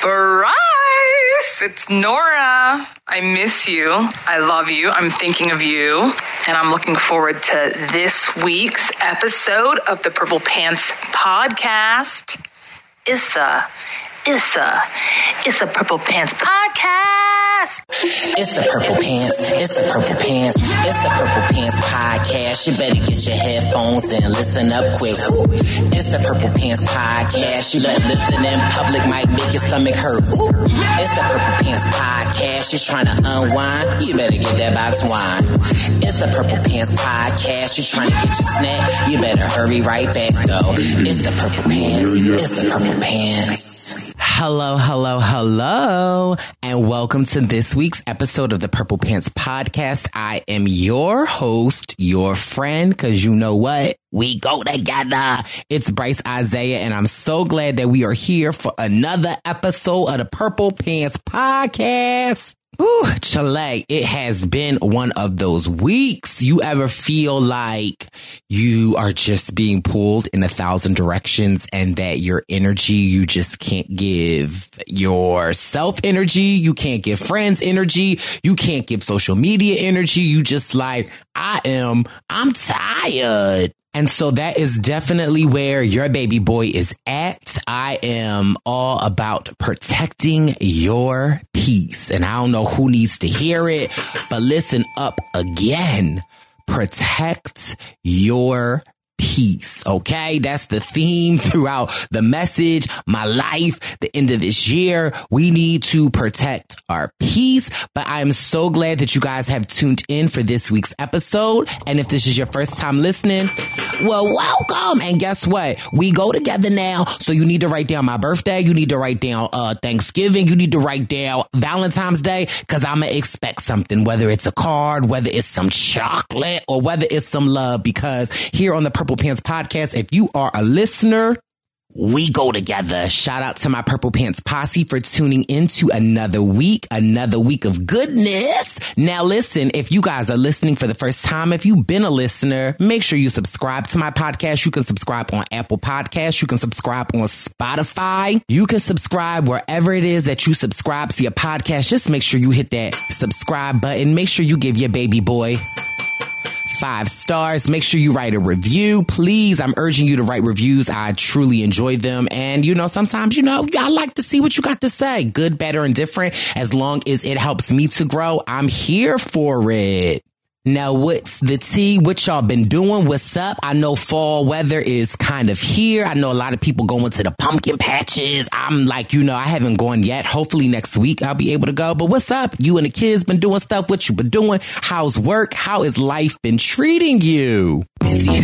Bryce, it's Nora. I miss you. I love you. I'm thinking of you. And I'm looking forward to this week's episode of the Purple Pants podcast. It's a Purple Pants podcast. It's the Purple Pants. It's the Purple Pants. It's the Purple Pants podcast. You better get your headphones and listen up quick. It's the Purple Pants podcast. You better listen in public, might make your stomach hurt. It's the Purple Pants podcast. You're trying to unwind, you better get that box wine. It's the Purple Pants podcast. You're trying to get your snack, you better hurry right back though. It's the Purple Pants. It's the Purple Pants. Hello, and welcome to this week's episode of the Purple Pants podcast. I am your host, your friend, because you know what? We go together. It's Bryce Isaiah, and I'm so glad that we are here for another episode of the Purple Pants podcast. Ooh, Chile, it has been one of those weeks. You ever feel like you are just being pulled in 1,000 directions and that your energy, you just can't give yourself energy. You can't give friends energy. You can't give social media energy. You just like, I'm tired. And so that is definitely where your baby boy is at. I am all about protecting your peace. And I don't know who needs to hear it, but listen up again. Protect your peace. Okay. That's the theme throughout the message, my life, the end of this year. We need to protect our peace. But I'm so glad that you guys have tuned in for this week's episode. And if this is your first time listening, well, welcome. And guess what? We go together now. So you need to write down my birthday. You need to write down Thanksgiving. You need to write down Valentine's Day, because I'm going to expect something, whether it's a card, whether it's some chocolate, or whether it's some love, because here on the Purple Pants podcast, if you are a listener, we go together. Shout out to my Purple Pants posse for tuning into another week of goodness. Now listen, if you guys are listening for the first time, if you've been a listener, make sure you subscribe to my podcast. You can subscribe on Apple Podcasts. You can subscribe on Spotify. You can subscribe wherever it is that you subscribe to your podcast. Just make sure you hit that subscribe button. Make sure you give your baby boy 5 stars. Make sure you write a review. Please, I'm urging you to write reviews. I truly enjoy them. And, sometimes, I like to see what you got to say. Good, better, and different. As long as it helps me to grow, I'm here for it. Now, what's the tea? What y'all been doing? What's up? I know fall weather is kind of here. I know a lot of people going to the pumpkin patches. I'm like, I haven't gone yet. Hopefully next week I'll be able to go. But what's up? You and the kids been doing stuff. What you been doing? How's work? How has life been treating you? Busy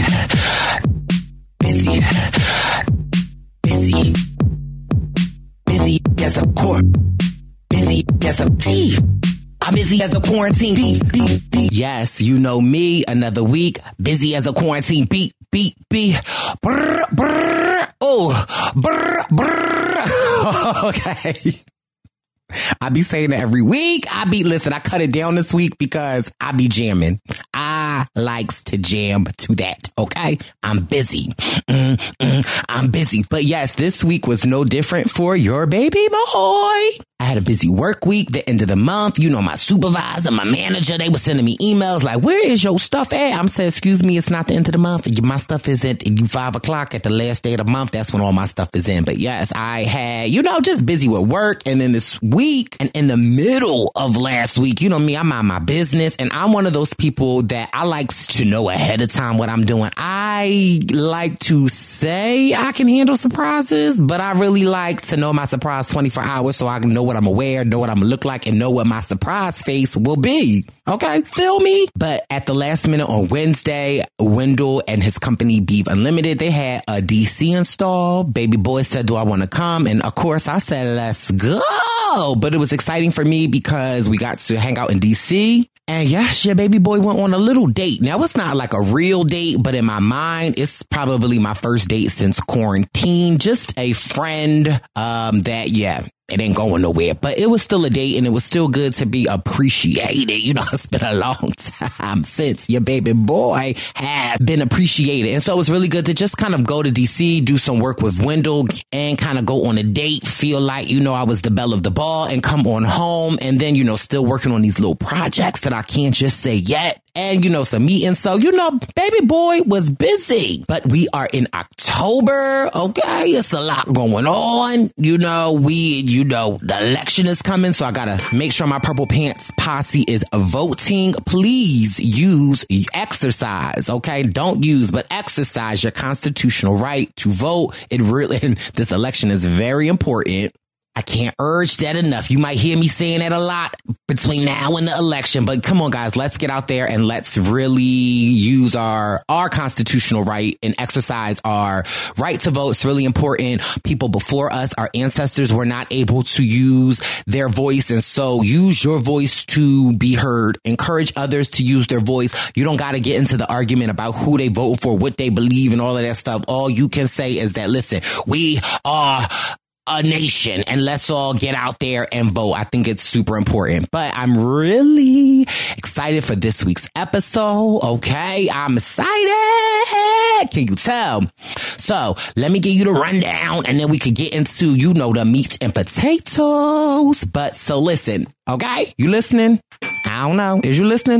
as a court. Busy as a thief. I'm busy as a quarantine beat. Yes, you know me. Another week. Busy as a quarantine beat. Brr, brr. Oh, brr, brr. Okay. I be saying it every week. Listen, I cut it down this week because I be jamming. I likes to jam to that. Okay. I'm busy. I'm busy. But yes, this week was no different for your baby boy. I had a busy work week, the end of the month. My supervisor, my manager, they were sending me emails like, where is your stuff at? I'm saying, excuse me, it's not the end of the month. My stuff is at 5 o'clock at the last day of the month. That's when all my stuff is in. But yes, I had, just busy with work. And then this week and in the middle of last week, me, I'm on my business. And I'm one of those people that I like to know ahead of time what I'm doing. I like to say I can handle surprises, but I really like to know my surprise 24 hours so I can know what I'm aware, know what I'm gonna look like, and know what my surprise face will be. Okay, feel me? But at the last minute on Wednesday, Wendell and his company Beef Unlimited, they had a DC install. Baby boy said, do I want to come? And of course I said, let's go. But it was exciting for me because we got to hang out in DC. And yes, your baby boy went on a little date. Now, it's not like a real date, but in my mind, it's probably my first date since quarantine. Just a friend that it ain't going nowhere. But it was still a date, and it was still good to be appreciated. You know, it's been a long time since your baby boy has been appreciated. And so it was really good to just kind of go to DC, do some work with Wendell, and kind of go on a date, feel like, you know, I was the belle of the ball, and come on home. And then, you know, still working on these little projects that I can't just say yet. And, you know, some meetings. So, you know, baby boy was busy. But we are in October. Okay. It's a lot going on. You know, the election is coming. So I got to make sure my Purple Pants posse is voting. Please exercise. Okay. Don't use, but exercise your constitutional right to vote. This election is very important. I can't urge that enough. You might hear me saying that a lot between now and the election, but come on, guys, let's get out there and let's really use our constitutional right and exercise our right to vote. It's really important. People before us, our ancestors, were not able to use their voice. And so use your voice to be heard. Encourage others to use their voice. You don't got to get into the argument about who they vote for, what they believe, and all of that stuff. All you can say is that, listen, we are a nation, and let's all get out there and vote. I think it's super important. But I'm really excited for this week's episode. Okay, I'm excited. Can you tell? So let me give you the rundown, and then we could get into, you know, the meat and potatoes. But so listen, okay? You listening? I don't know. Is you listening?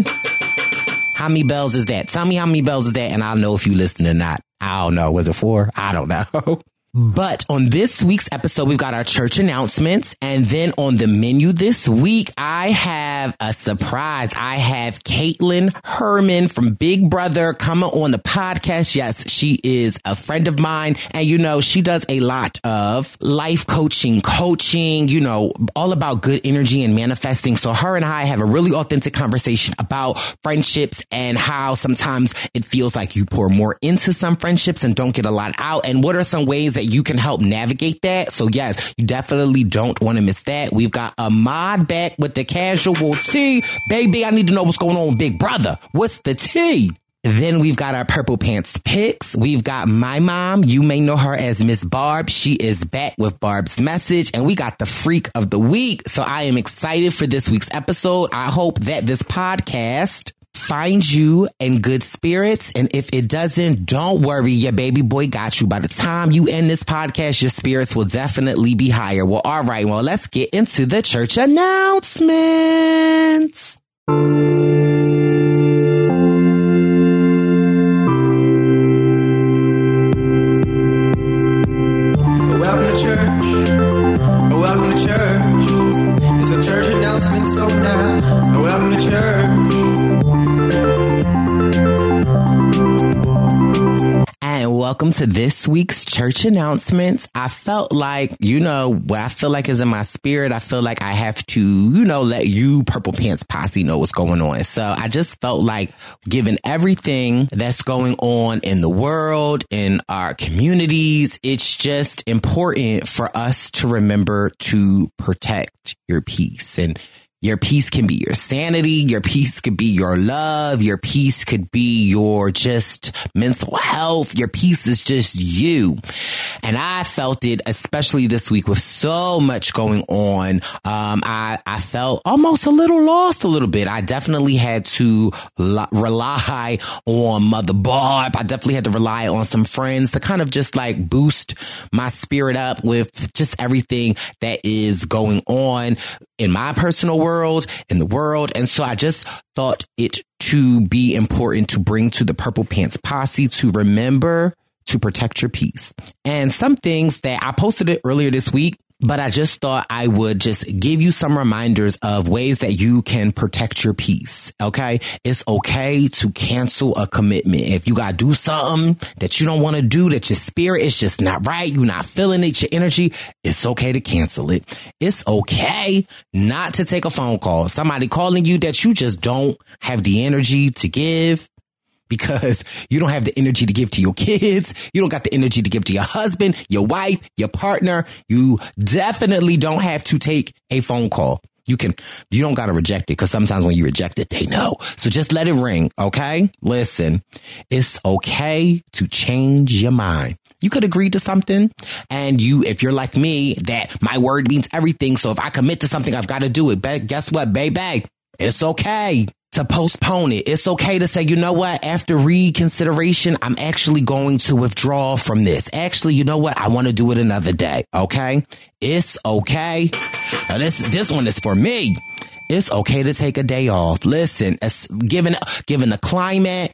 How many bells is that? Tell me how many bells is that, and I'll know if you listen or not. I don't know. Was it 4? I don't know. But on this week's episode, we've got our church announcements. And then on the menu this week, I have a surprise. I have Caitlin Herman from Big Brother coming on the podcast. Yes, she is a friend of mine. And, you know, she does a lot of life coaching, you know, all about good energy and manifesting. So her and I have a really authentic conversation about friendships and how sometimes it feels like you pour more into some friendships and don't get a lot out. And what are some ways that you can help navigate that? So yes, you definitely don't want to miss that. We've got Ahmad back with the casual tea. Baby, I need to know what's going on with Big Brother. What's the tea? Then we've got our Purple Pants picks. We've got my mom. You may know her as Miss Barb. She is back with Barb's Message. And we got the Freak of the Week. So I am excited for this week's episode. I hope that this podcast finds you in good spirits. And if it doesn't, don't worry. Your baby boy got you. By the time you end this podcast, your spirits will definitely be higher. Well, all right. Well, let's get into the church announcements. Welcome to church. Welcome to church. It's a church announcement, so now welcome to church. And welcome to this week's church announcements. I felt like, you know, what I feel like is in my spirit. I feel like I have to, you know, let you Purple Pants posse know what's going on. So I just felt like, given everything that's going on in the world, in our communities, it's just important for us to remember to protect your peace. And your peace can be your sanity. Your peace could be your love. Your peace could be your just mental health. Your peace is just you. And I felt it, especially this week with so much going on. I felt almost a little lost a little bit. I definitely had to rely on Mother Barb. I definitely had to rely on some friends to kind of just like boost my spirit up with just everything that is going on in my personal world, in the world. And so I just thought it to be important to bring to the Purple Pants posse to remember to protect your peace. And some things that I posted it earlier this week, but I just thought I would just give you some reminders of ways that you can protect your peace. Okay. It's okay to cancel a commitment. If you got to do something that you don't want to do, that your spirit is just not right, you're not feeling it, your energy, it's okay to cancel it. It's okay not to take a phone call. Somebody calling you that you just don't have the energy to give. Because you don't have the energy to give to your kids. You don't got the energy to give to your husband, your wife, your partner. You definitely don't have to take a phone call. You don't got to reject it, because sometimes when you reject it, they know. So just let it ring. Okay. Listen, it's okay to change your mind. You could agree to something, and if you're like me, that my word means everything. So if I commit to something, I've got to do it. But guess what, baby? It's okay to postpone it. It's okay to say, you know what? After reconsideration, I'm actually going to withdraw from this. Actually, you know what? I want to do it another day. Okay. It's okay. Now, this one is for me. It's okay to take a day off. Listen, given the climate,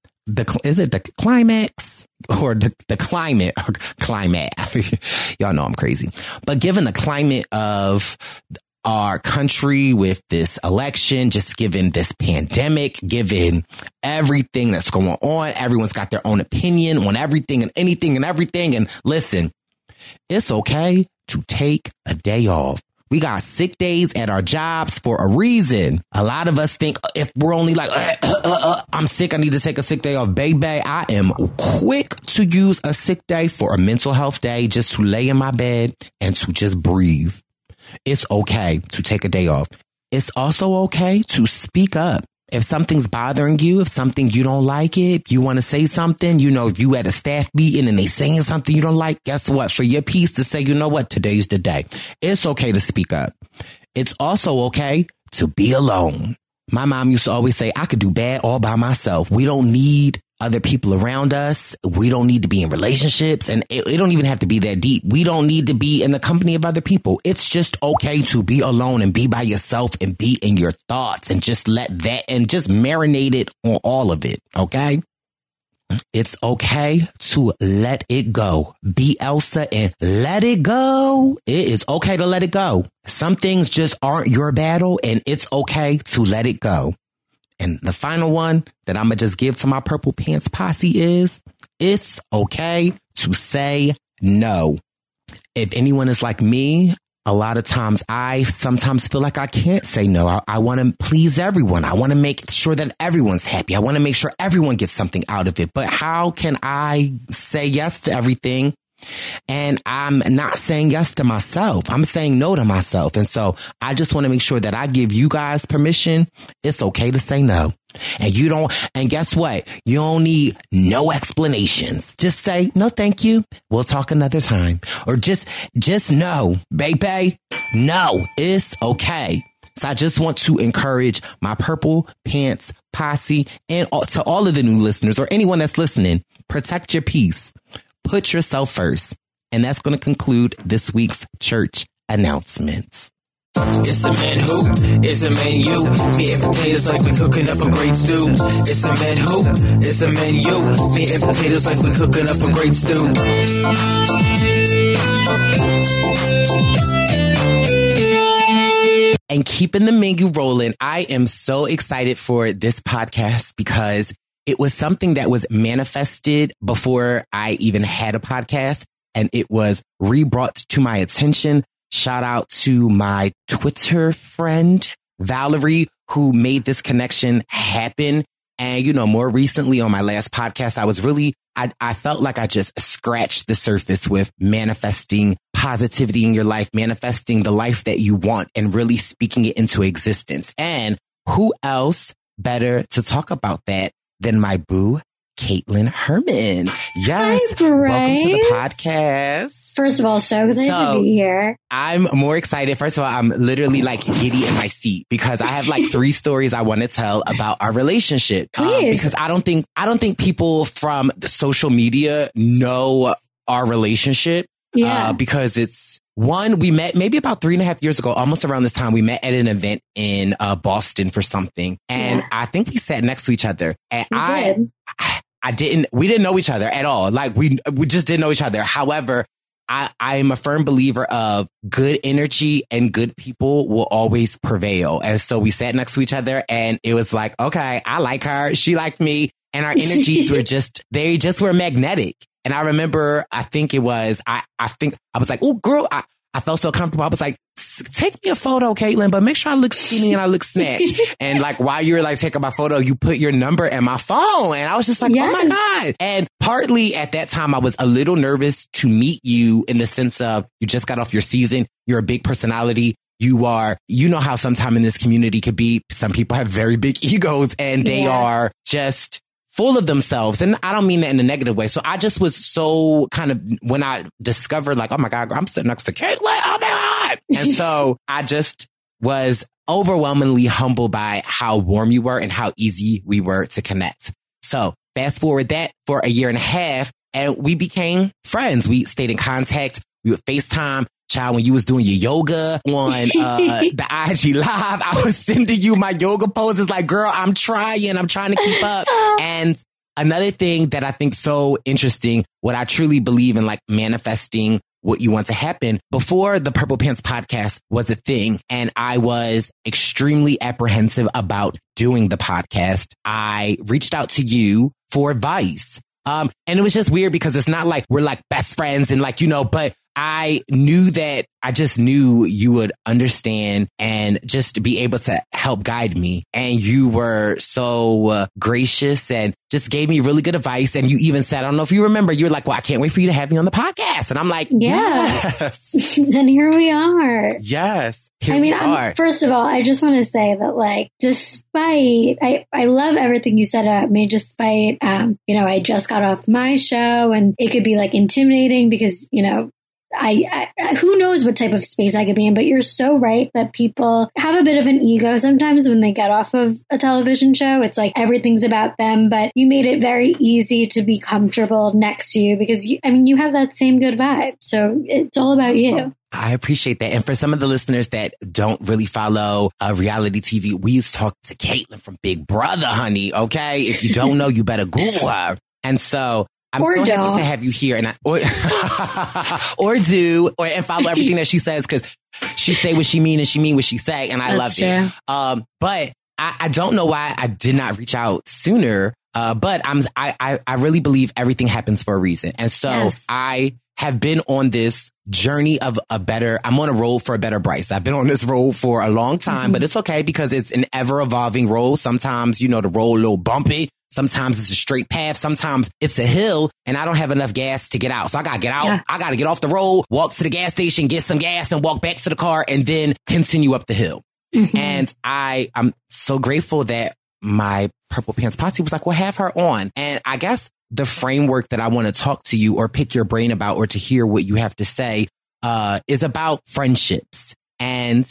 is it the climax or the climate? Climate. Y'all know I'm crazy. But given the climate of our country with this election, just given this pandemic, given everything that's going on, everyone's got their own opinion on everything and anything and everything. And listen, it's okay to take a day off. We got sick days at our jobs for a reason. A lot of us think if we're only like, I'm sick, I need to take a sick day off. Baby, I am quick to use a sick day for a mental health day, just to lay in my bed and to just breathe. It's okay to take a day off. It's also okay to speak up. If something's bothering you, if something you don't like it, you want to say something, if you at a staff meeting and they saying something you don't like, guess what? For your piece to say, you know what? Today's the day. It's okay to speak up. It's also okay to be alone. My mom used to always say, I could do bad all by myself. We don't need other people around us. We don't need to be in relationships, and it don't even have to be that deep. We don't need to be in the company of other people. It's just okay to be alone and be by yourself and be in your thoughts and just let that and just marinate it on all of it. Okay. It's okay to let it go. Be Elsa and let it go. It is okay to let it go. Some things just aren't your battle, and it's okay to let it go. And the final one that I'm going to just give to my Purple Pants posse is, it's okay to say no. If anyone is like me, a lot of times I sometimes feel like I can't say no. I want to please everyone. I want to make sure that everyone's happy. I want to make sure everyone gets something out of it. But how can I say yes to everything? And I'm not saying yes to myself. I'm saying no to myself. And so I just want to make sure that I give you guys permission. It's okay to say no. And guess what? You don't need no explanations. Just say, no, thank you. We'll talk another time. Or just no, baby. No, it's okay. So I just want to encourage my Purple Pants posse and to all of the new listeners or anyone that's listening, protect your peace. Put yourself first. And that's going to conclude this week's church announcements. It's a man who, it's a man you. Meat and potatoes like we cooking up a great stew. It's a man who, it's a man you. Meat and potatoes like we cooking up a great stew. And keeping the menu rolling, I am so excited for this podcast because it was something that was manifested before I even had a podcast, and it was re-brought to my attention. Shout out to my Twitter friend, Valerie, who made this connection happen. And, more recently on my last podcast, I felt like I just scratched the surface with manifesting positivity in your life, manifesting the life that you want and really speaking it into existence. And who else better to talk about that than my boo, Caitlin Herman. Yes. Hi, welcome to the podcast. First of all, so excited to be here. I'm more excited. First of all, I'm literally like giddy in my seat because I have like 3 stories I want to tell about our relationship. Please. Because I don't think people from the social media know our relationship. Yeah. Because it's one, we met maybe about 3.5 years ago, almost around this time. We met at an event in Boston for something. And I think we sat next to each other. And we didn't know each other at all. Like we just didn't know each other. However, I am a firm believer of good energy and good people will always prevail. And so we sat next to each other and it was like, okay, I like her. She liked me. And our energies they just were magnetic. And I remember, I think I was like, oh, girl, I felt so comfortable. I was like, take me a photo, Caitlin, but make sure I look skinny and I look snatched. And like, while you were like taking my photo, you put your number in my phone. And I was just like, oh my God. And partly at that time, I was a little nervous to meet you in the sense of you just got off your season. You're a big personality. You know how sometime in this community could be, some people have very big egos and they are just full of themselves. And I don't mean that in a negative way. So I just was so kind of, when I discovered like, oh my God, I'm sitting next to Caitlin. Oh my God. And so I just was overwhelmingly humbled by how warm you were and how easy we were to connect. So fast forward that for a year and a half and we became friends. We stayed in contact. We would FaceTime. Child, when you was doing your yoga on the IG Live, I was sending you my yoga poses like, girl, I'm trying to keep up. And another thing that I think so interesting, what I truly believe in, like manifesting what you want to happen. Before the Purple Pants podcast was a thing and I was extremely apprehensive about doing the podcast, I reached out to you for advice. And it was just weird because it's not like we're like best friends and like, you know, but I just knew you would understand and just be able to help guide me. And you were so gracious and just gave me really good advice. And you even said, I don't know if you remember, you were like, well, I can't wait for you to have me on the podcast. And I'm like, yes. And here we are. Yes. First of all, I just want to say that like, despite, I love everything you said about me, despite, I just got off my show and it could be like intimidating because, you know, I who knows what type of space I could be in, but you're so right that people have a bit of an ego sometimes when they get off of a television show. It's like everything's about them, but you made it very easy to be comfortable next to you because you have that same good vibe. So it's all about you. I appreciate that. And for some of the listeners that don't really follow reality TV, we used to talk to Caitlin from Big Brother, honey. Okay. If you don't know, you better Google her. And so I'm so happy to have you here and and follow everything that she says because she say what she mean and she mean what she say. And I love it. But I don't know why I did not reach out sooner. But I really believe everything happens for a reason. And so I have been on this journey of I'm on a road for a better Bryce. I've been on this road for a long time, but it's okay because it's an ever evolving road. Sometimes, you know, the road a little bumpy. Sometimes it's a straight path. Sometimes it's a hill and I don't have enough gas to get out. So I got to get out. Yeah. I got to get off the road, walk to the gas station, get some gas and walk back to the car and then continue up the hill. Mm-hmm. And I'm so grateful that my Purple Pants posse was like, well, have her on. And I guess the framework that I want to talk to you or pick your brain about or to hear what you have to say is about friendships. And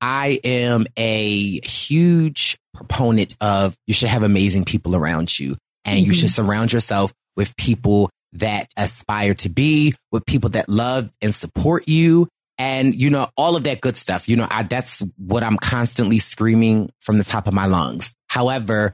I am a huge proponent of you should have amazing people around you and you should surround yourself with people that aspire to be, with people that love and support you. And, you know, all of that good stuff, you know, that's what I'm constantly screaming from the top of my lungs. However,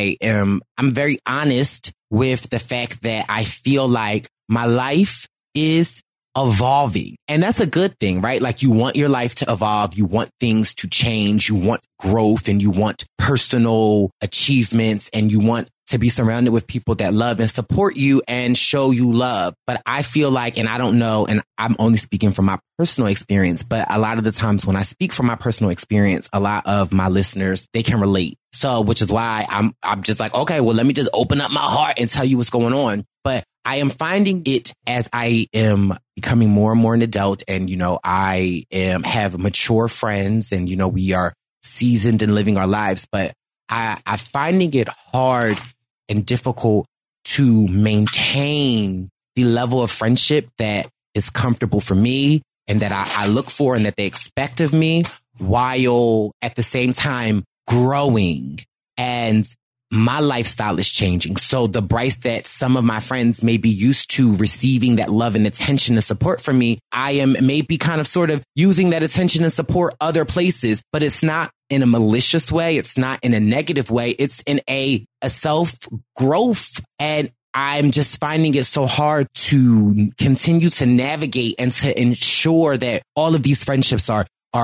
I'm very honest with the fact that I feel like my life is evolving. And that's a good thing, right? Like you want your life to evolve. You want things to change. You want growth and you want personal achievements and you want to be surrounded with people that love and support you and show you love. But I feel like, and I don't know, and I'm only speaking from my personal experience, but a lot of the times when I speak from my personal experience, a lot of my listeners, they can relate. So, which is why I'm just like, okay, well, let me just open up my heart and tell you what's going on. But I am finding it as I am becoming more and more an adult and, you know, I have mature friends and, you know, we are seasoned in living our lives, but I'm finding it hard and difficult to maintain the level of friendship that is comfortable for me and that I look for and that they expect of me while at the same time growing. And my lifestyle is changing. So the Bryce that some of my friends may be used to receiving that love and attention and support from me, I am maybe kind of sort of using that attention and support other places, but it's not in a malicious way. It's not in a negative way. It's in a self-growth. And I'm just finding it so hard to continue to navigate and to ensure that all of these friendships are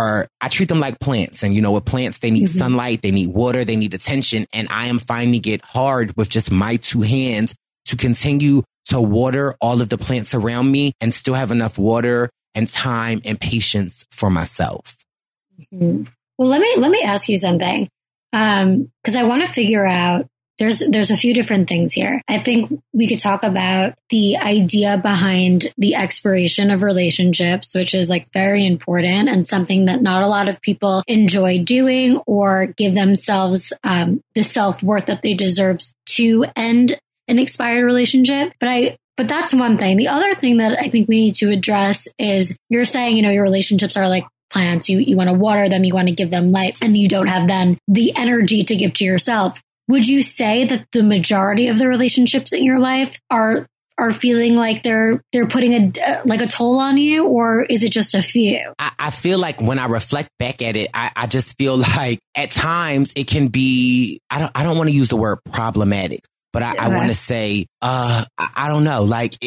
I treat them like plants. And, you know, with plants, they need sunlight, they need water, they need attention. And I am finding it hard with just my two hands to continue to water all of the plants around me and still have enough water and time and patience for myself. Mm-hmm. Well, let me ask you something. Because I want to figure out there's a few different things here. I think we could talk about the idea behind the expiration of relationships, which is like very important and something that not a lot of people enjoy doing or give themselves the self-worth that they deserve to end an expired relationship. But that's one thing. The other thing that I think we need to address is you're saying, your relationships are like plants. You want to water them, you want to give them life, and you don't have then the energy to give to yourself. Would you say that the majority of the relationships in your life are feeling like they're putting a toll on you, or is it just a few? I feel like when I reflect back at it, I just feel like at times it can be, I don't want to use the word problematic, but I want to say, I don't know, like,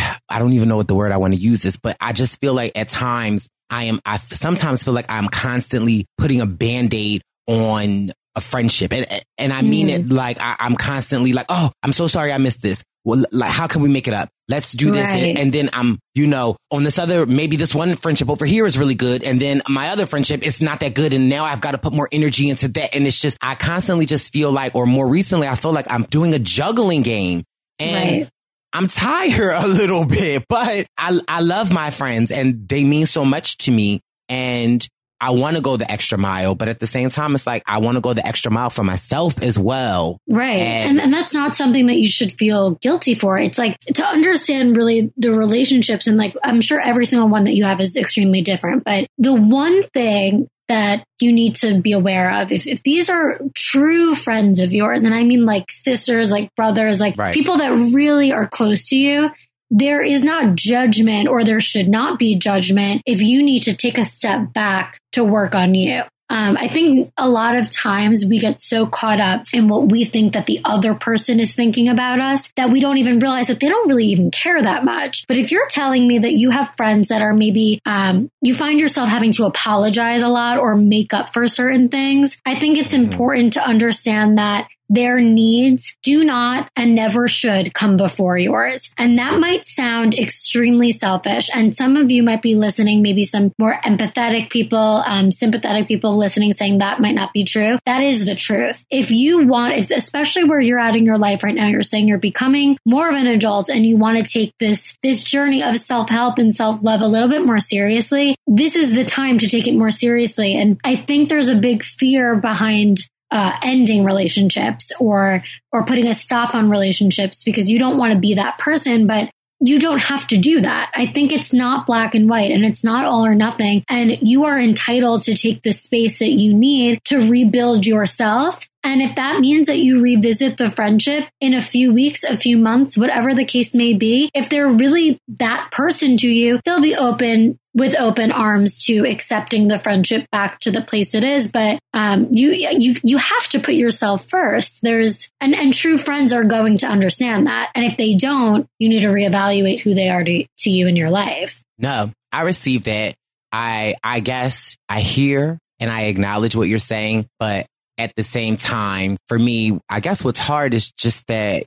I don't even know what the word I want to use is, but I just feel like at times I sometimes feel like I'm constantly putting a Band-Aid on a friendship. And I mean it like I'm constantly like, oh, I'm so sorry I missed this. Well, like, how can we make it up? Let's do this. Right. And then I'm, on this other, maybe this one friendship over here is really good. And then my other friendship is not that good. And now I've got to put more energy into that. And it's just, I constantly just feel like, or more recently, I feel like I'm doing a juggling game. And I'm tired a little bit, but I love my friends and they mean so much to me. And I want to go the extra mile, but at the same time, it's like, I want to go the extra mile for myself as well. Right. And that's not something that you should feel guilty for. It's like to understand really the relationships, and like, I'm sure every single one that you have is extremely different. But the one thing that you need to be aware of, if these are true friends of yours, and I mean like sisters, like brothers, like people that really are close to you, there is not judgment, or there should not be judgment if you need to take a step back to work on you. I think a lot of times we get so caught up in what we think that the other person is thinking about us that we don't even realize that they don't really even care that much. But if you're telling me that you have friends that are maybe, you find yourself having to apologize a lot or make up for certain things, I think it's important to understand that their needs do not and never should come before yours. And that might sound extremely selfish. And some of you might be listening, maybe some more empathetic people, sympathetic people listening, saying that might not be true. That is the truth. If you want, especially where you're at in your life right now, you're saying you're becoming more of an adult and you want to take this journey of self-help and self-love a little bit more seriously, this is the time to take it more seriously. And I think there's a big fear behind ending relationships or putting a stop on relationships because you don't want to be that person, but you don't have to do that. I think it's not black and white and it's not all or nothing. And you are entitled to take the space that you need to rebuild yourself. And if that means that you revisit the friendship in a few weeks, a few months, whatever the case may be, if they're really that person to you, they'll be with open arms to accepting the friendship back to the place it is. But you have to put yourself first. And true friends are going to understand that. And if they don't, you need to reevaluate who they are to you in your life. No, I receive that. I guess I hear and I acknowledge what you're saying, but at the same time, for me, I guess what's hard is just that,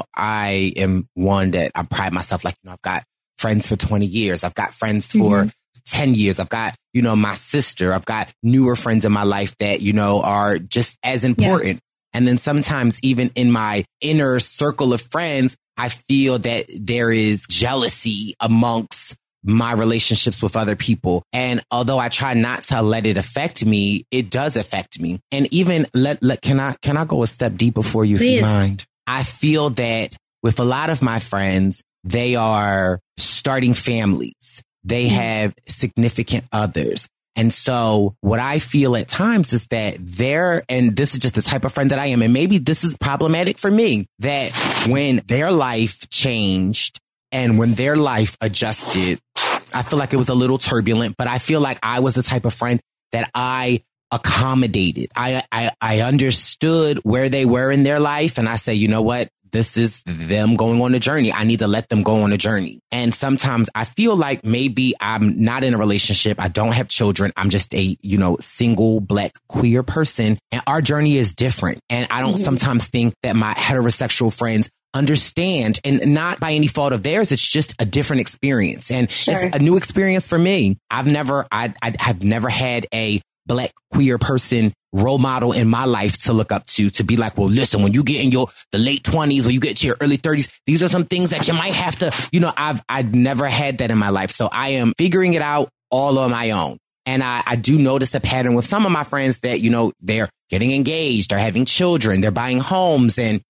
I am one that I pride myself like, I've got friends for 20 years. I've got friends for 10 years. I've got, my sister. I've got newer friends in my life that, are just as important. Yeah. And then sometimes even in my inner circle of friends, I feel that there is jealousy amongst my relationships with other people. And although I try not to let it affect me, it does affect me. And even can I go a step deeper for you, Please. If you mind? I feel that with a lot of my friends, they are starting families. They have significant others. And so what I feel at times is that and this is just the type of friend that I am, and maybe this is problematic for me, that when their life changed and when their life adjusted, I feel like it was a little turbulent, but I feel like I was the type of friend that I accommodated. I understood where they were in their life. And I say, you know what? This is them going on a journey. I need to let them go on a journey. And sometimes I feel like maybe I'm not in a relationship. I don't have children. I'm just a, single Black queer person. And our journey is different. And I don't sometimes think that my heterosexual friends understand, and not by any fault of theirs. It's just a different experience. And It's a new experience for me. I have never had a Black queer person role model in my life to look up to be like, well, listen, when you get in the late 20s, when you get to your early 30s, these are some things that you might have to, I've never had that in my life. So I am figuring it out all on my own. And I do notice a pattern with some of my friends that, they're getting engaged, they're having children, they're buying homes. And,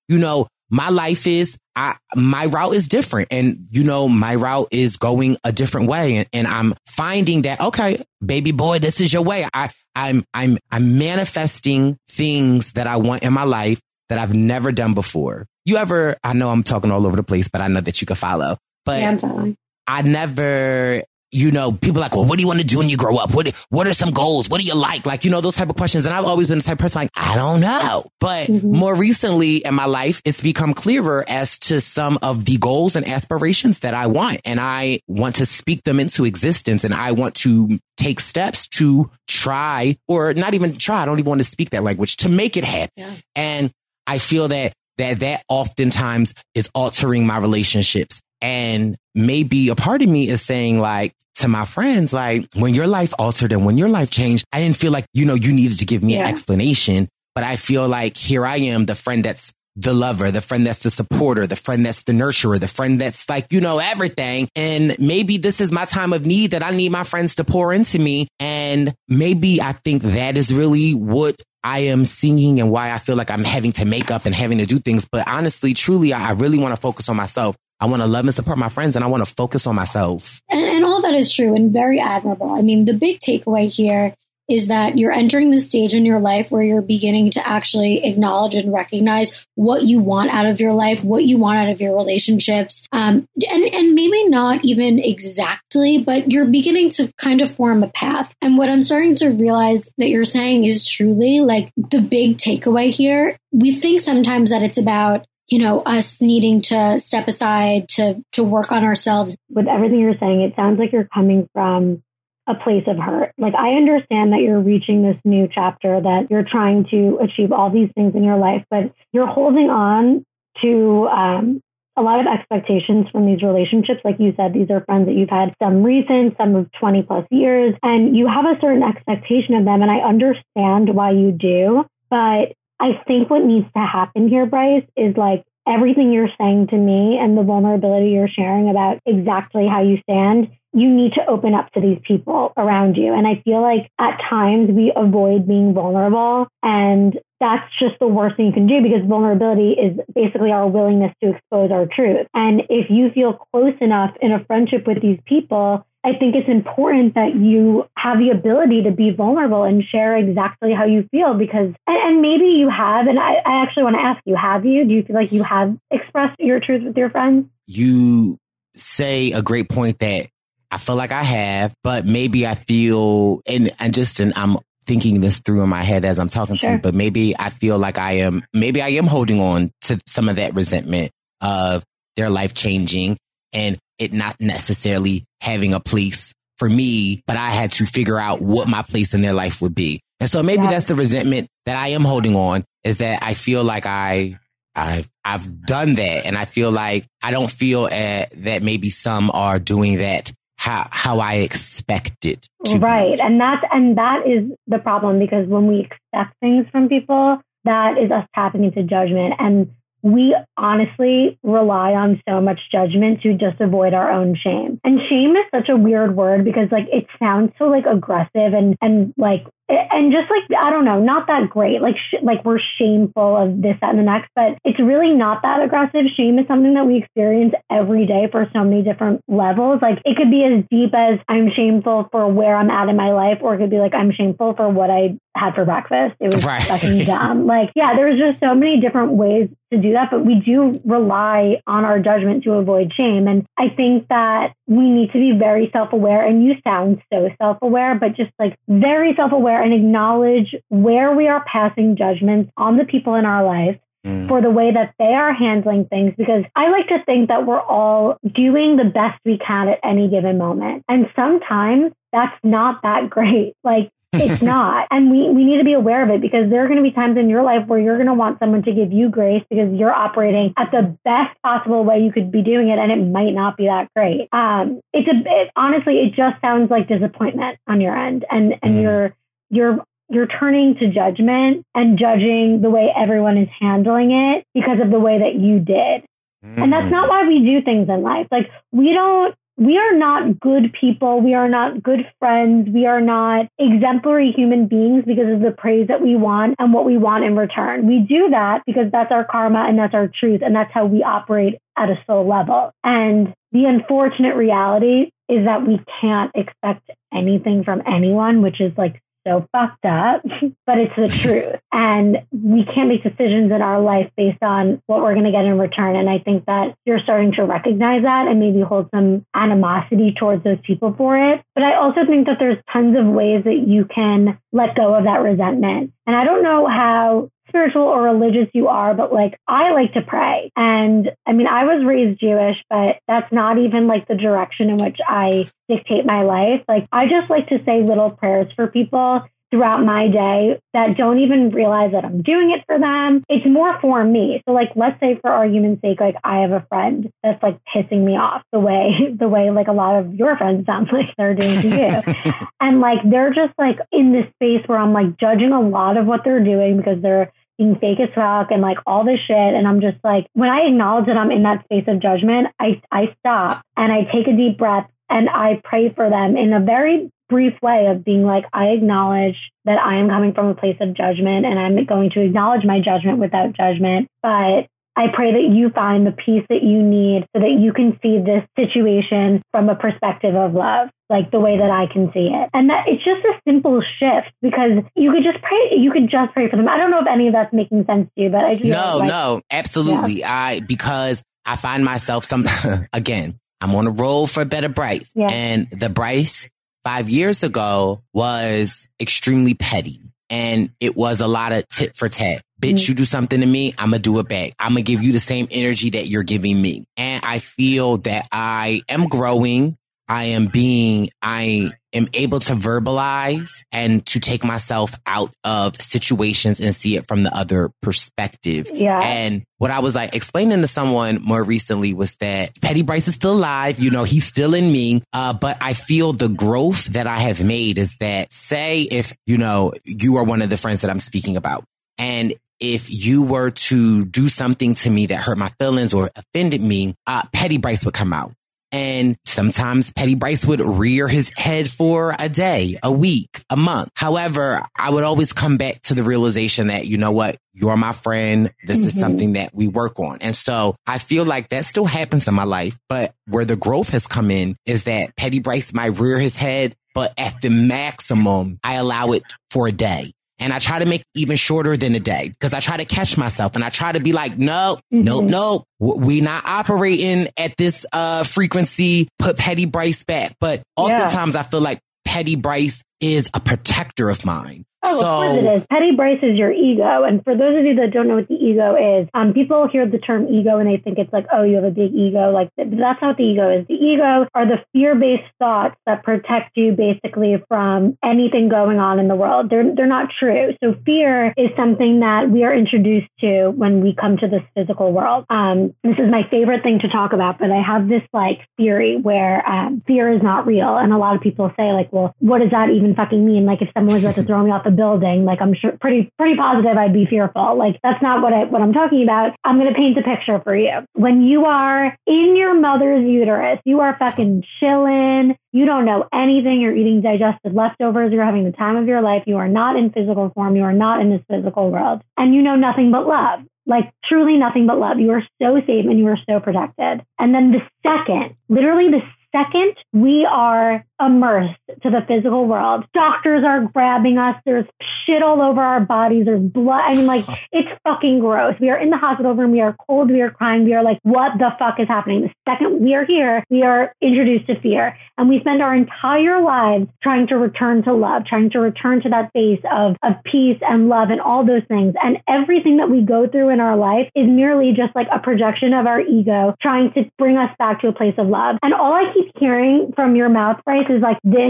my life is, my route is different. And, my route is going a different way. And I'm finding that, okay, baby boy, this is your way. I'm manifesting things that I want in my life that I've never done before. I know I'm talking all over the place, but I know that you can follow. But yeah, I'm following. I never, people are like, well, what do you want to do when you grow up? What are some goals? What do you like? Like, those type of questions. And I've always been the type of person like, I don't know. But more recently in my life, it's become clearer as to some of the goals and aspirations that I want. And I want to speak them into existence. And I want to take steps to try, or not even try. I don't even want to speak that language, to make it happen. Yeah. And I feel that oftentimes is altering my relationships. And maybe a part of me is saying, like, to my friends, like, when your life altered and when your life changed, I didn't feel like, you needed to give me an explanation. But I feel like here I am, the friend that's the lover, the friend that's the supporter, the friend that's the nurturer, the friend that's like, everything. And maybe this is my time of need that I need my friends to pour into me. And maybe I think that is really what I am seeing and why I feel like I'm having to make up and having to do things. But honestly, truly, I really want to focus on myself. I want to love and support my friends, and I want to focus on myself. And all that is true and very admirable. I mean, the big takeaway here is that you're entering the stage in your life where you're beginning to actually acknowledge and recognize what you want out of your life, what you want out of your relationships. And maybe not even exactly, but you're beginning to kind of form a path. And what I'm starting to realize that you're saying is truly like the big takeaway here. We think sometimes that it's about us needing to step aside to work on ourselves. With everything you're saying, it sounds like you're coming from a place of hurt. Like, I understand that you're reaching this new chapter, that you're trying to achieve all these things in your life, but you're holding on to a lot of expectations from these relationships. Like you said, these are friends that you've had, some recent, some of 20 plus years, and you have a certain expectation of them. And I understand why you do, but I think what needs to happen here, Bryce, is like everything you're saying to me and the vulnerability you're sharing about exactly how you stand, you need to open up to these people around you. And I feel like at times we avoid being vulnerable, and that's just the worst thing you can do, because vulnerability is basically our willingness to expose our truth. And if you feel close enough in a friendship with these people, I think it's important that you have the ability to be vulnerable and share exactly how you feel, because, and maybe you have, and I actually want to ask you, do you feel like you have expressed your truth with your friends? You say a great point that I feel like I have, but maybe I feel, and I'm thinking this through in my head as I'm talking to you, but maybe I feel like I am holding on to some of that resentment of their life changing and it not necessarily having a place for me, but I had to figure out what my place in their life would be. And so maybe that's the resentment that I am holding on, is that I feel like I've done that. And I feel like I don't feel that maybe some are doing that how I expected to right. Be. And that is the problem, because when we expect things from people, that is us tapping into judgment. And we honestly rely on so much judgment to just avoid our own shame. And shame is such a weird word, because like it sounds so like aggressive and like, and just like, I don't know, not that great. Like we're shameful of this, that, and the next, but it's really not that aggressive. Shame is something that we experience every day for so many different levels. Like it could be as deep as I'm shameful for where I'm at in my life, or it could be like I'm shameful for what I had for breakfast. It was fucking dumb. Like, yeah, there's just so many different ways to do that, but we do rely on our judgment to avoid shame. And I think that we need to be very self-aware, and you sound so self-aware, but just like very self-aware, and acknowledge where we are passing judgments on the people in our life for the way that they are handling things. Because I like to think that we're all doing the best we can at any given moment. And sometimes that's not that great. Like, it's not. And we need to be aware of it, because there are going to be times in your life where you're going to want someone to give you grace because you're operating at the best possible way you could be doing it, and it might not be that great. Honestly, it just sounds like disappointment on your end, and you're you're turning to judgment and judging the way everyone is handling it because of the way that you did. And that's not why we do things in life. Like, we are not good people. We are not good friends. We are not exemplary human beings because of the praise that we want and what we want in return. We do that because that's our karma and that's our truth. And that's how we operate at a soul level. And the unfortunate reality is that we can't expect anything from anyone, which is like so fucked up, but it's the truth. And we can't make decisions in our life based on what we're going to get in return. And I think that you're starting to recognize that and maybe hold some animosity towards those people for it. But I also think that there's tons of ways that you can let go of that resentment. And I don't know how spiritual or religious you are, but like, I like to pray. And I mean, I was raised Jewish, but that's not even like the direction in which I dictate my life. Like, I just like to say little prayers for people throughout my day that don't even realize that I'm doing it for them. It's more for me. So like, let's say for argument's sake, like I have a friend that's like pissing me off the way like a lot of your friends sound like they're doing to you. And like, they're just like in this space where I'm like judging a lot of what they're doing because they're being fake as fuck and like all this shit. And I'm just like, when I acknowledge that I'm in that space of judgment, I stop and I take a deep breath and I pray for them in a very brief way of being like, I acknowledge that I am coming from a place of judgment and I'm going to acknowledge my judgment without judgment. But I pray that you find the peace that you need so that you can see this situation from a perspective of love, like the way that I can see it. And that it's just a simple shift because you could just pray for them. I don't know if any of that's making sense to you, but I just No, absolutely. Yeah. Because I find myself again, I'm on a roll for Better Bryce. Yeah. And the Bryce 5 years ago was extremely petty. And it was a lot of tit for tat. Bitch, you do something to me, I'm going to do it back. I'm going to give you the same energy that you're giving me. And I feel that I am growing. I am able to verbalize and to take myself out of situations and see it from the other perspective. Yeah. And what I was like explaining to someone more recently was that Petty Bryce is still alive. You know, he's still in me. But I feel the growth that I have made is that, say, if, you know, you are one of the friends that I'm speaking about, and if you were to do something to me that hurt my feelings or offended me, Petty Bryce would come out. And sometimes Petty Bryce would rear his head for a day, a week, a month. However, I would always come back to the realization that, you know what, you're my friend. This is something that we work on. And so I feel like that still happens in my life. But where the growth has come in is that Petty Bryce might rear his head, but at the maximum, I allow it for a day. And I try to make it even shorter than a day because I try to catch myself and I try to be like, no, we not operating at this frequency. Put Petty Bryce back. But oftentimes I feel like Petty Bryce is a protector of mine. Oh, of course it is. Petty Bryce is your ego. And for those of you that don't know what the ego is, people hear the term ego and they think it's like, oh, you have a big ego. Like, that's not what the ego is. The ego are the fear-based thoughts that protect you basically from anything going on in the world. They're not true. So fear is something that we are introduced to when we come to this physical world. This is my favorite thing to talk about, but I have this like theory where fear is not real. And a lot of people say like, well, what does that even fucking mean? Like, if someone was about to throw me off a building, like, I'm sure pretty positive I'd be fearful. Like, that's not what I'm talking about. I'm going to paint a picture for you. When you are in your mother's uterus, you are fucking chilling. You don't know anything. You're eating digested leftovers. You're having the time of your life. You are not in physical form. You are not in this physical world. And you know nothing but love. Like, truly nothing but love. You are so safe and you are so protected. And then literally the second we are immersed to the physical world, doctors are grabbing us. There's shit all over our bodies. There's blood. I mean, like, it's fucking gross. We are in the hospital room. We are cold. We are crying. We are like, what the fuck is happening? The second we are here, we are introduced to fear. And we spend our entire lives trying to return to love, trying to return to that space of peace and love and all those things. And everything that we go through in our life is merely just like a projection of our ego trying to bring us back to a place of love. And all I keep hearing from your mouth, Bryce, is like, this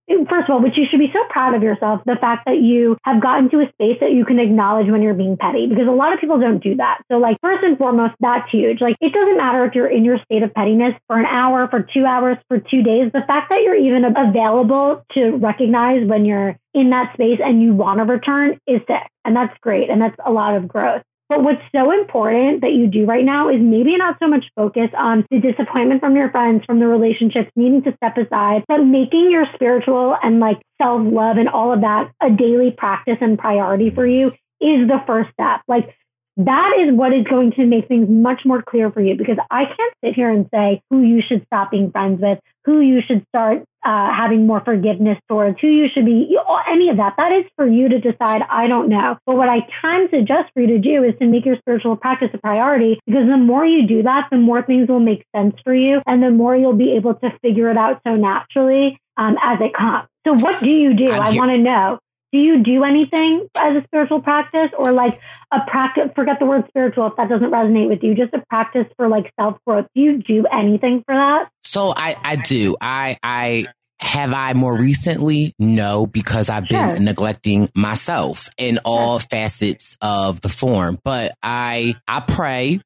first of all, which you should be so proud of yourself, the fact that you have gotten to a space that you can acknowledge when you're being petty, because a lot of people don't do that. So like, first and foremost, that's huge. Like, it doesn't matter if you're in your state of pettiness for an hour, for 2 hours, for 2 days. The fact that you're even available to recognize when you're in that space and you want to return is sick. And that's great. And that's a lot of growth. But what's so important that you do right now is maybe not so much focus on the disappointment from your friends, from the relationships, needing to step aside, but making your spiritual and like self-love and all of that a daily practice and priority for you is the first step. Like, that is what is going to make things much more clear for you, because I can't sit here and say who you should stop being friends with, who you should start having more forgiveness towards, who you should be, any of that. That is for you to decide. I don't know. But what I can suggest for you to do is to make your spiritual practice a priority, because the more you do that, the more things will make sense for you, and the more you'll be able to figure it out so naturally as it comes. So what do you do? I want to know. Do you do anything as a spiritual practice, or like a practice, forget the word spiritual if that doesn't resonate with you, just a practice for like self-growth? Do you do anything for that? So I do. Have I more recently? No, because I've been neglecting myself in all facets of the form. But I pray,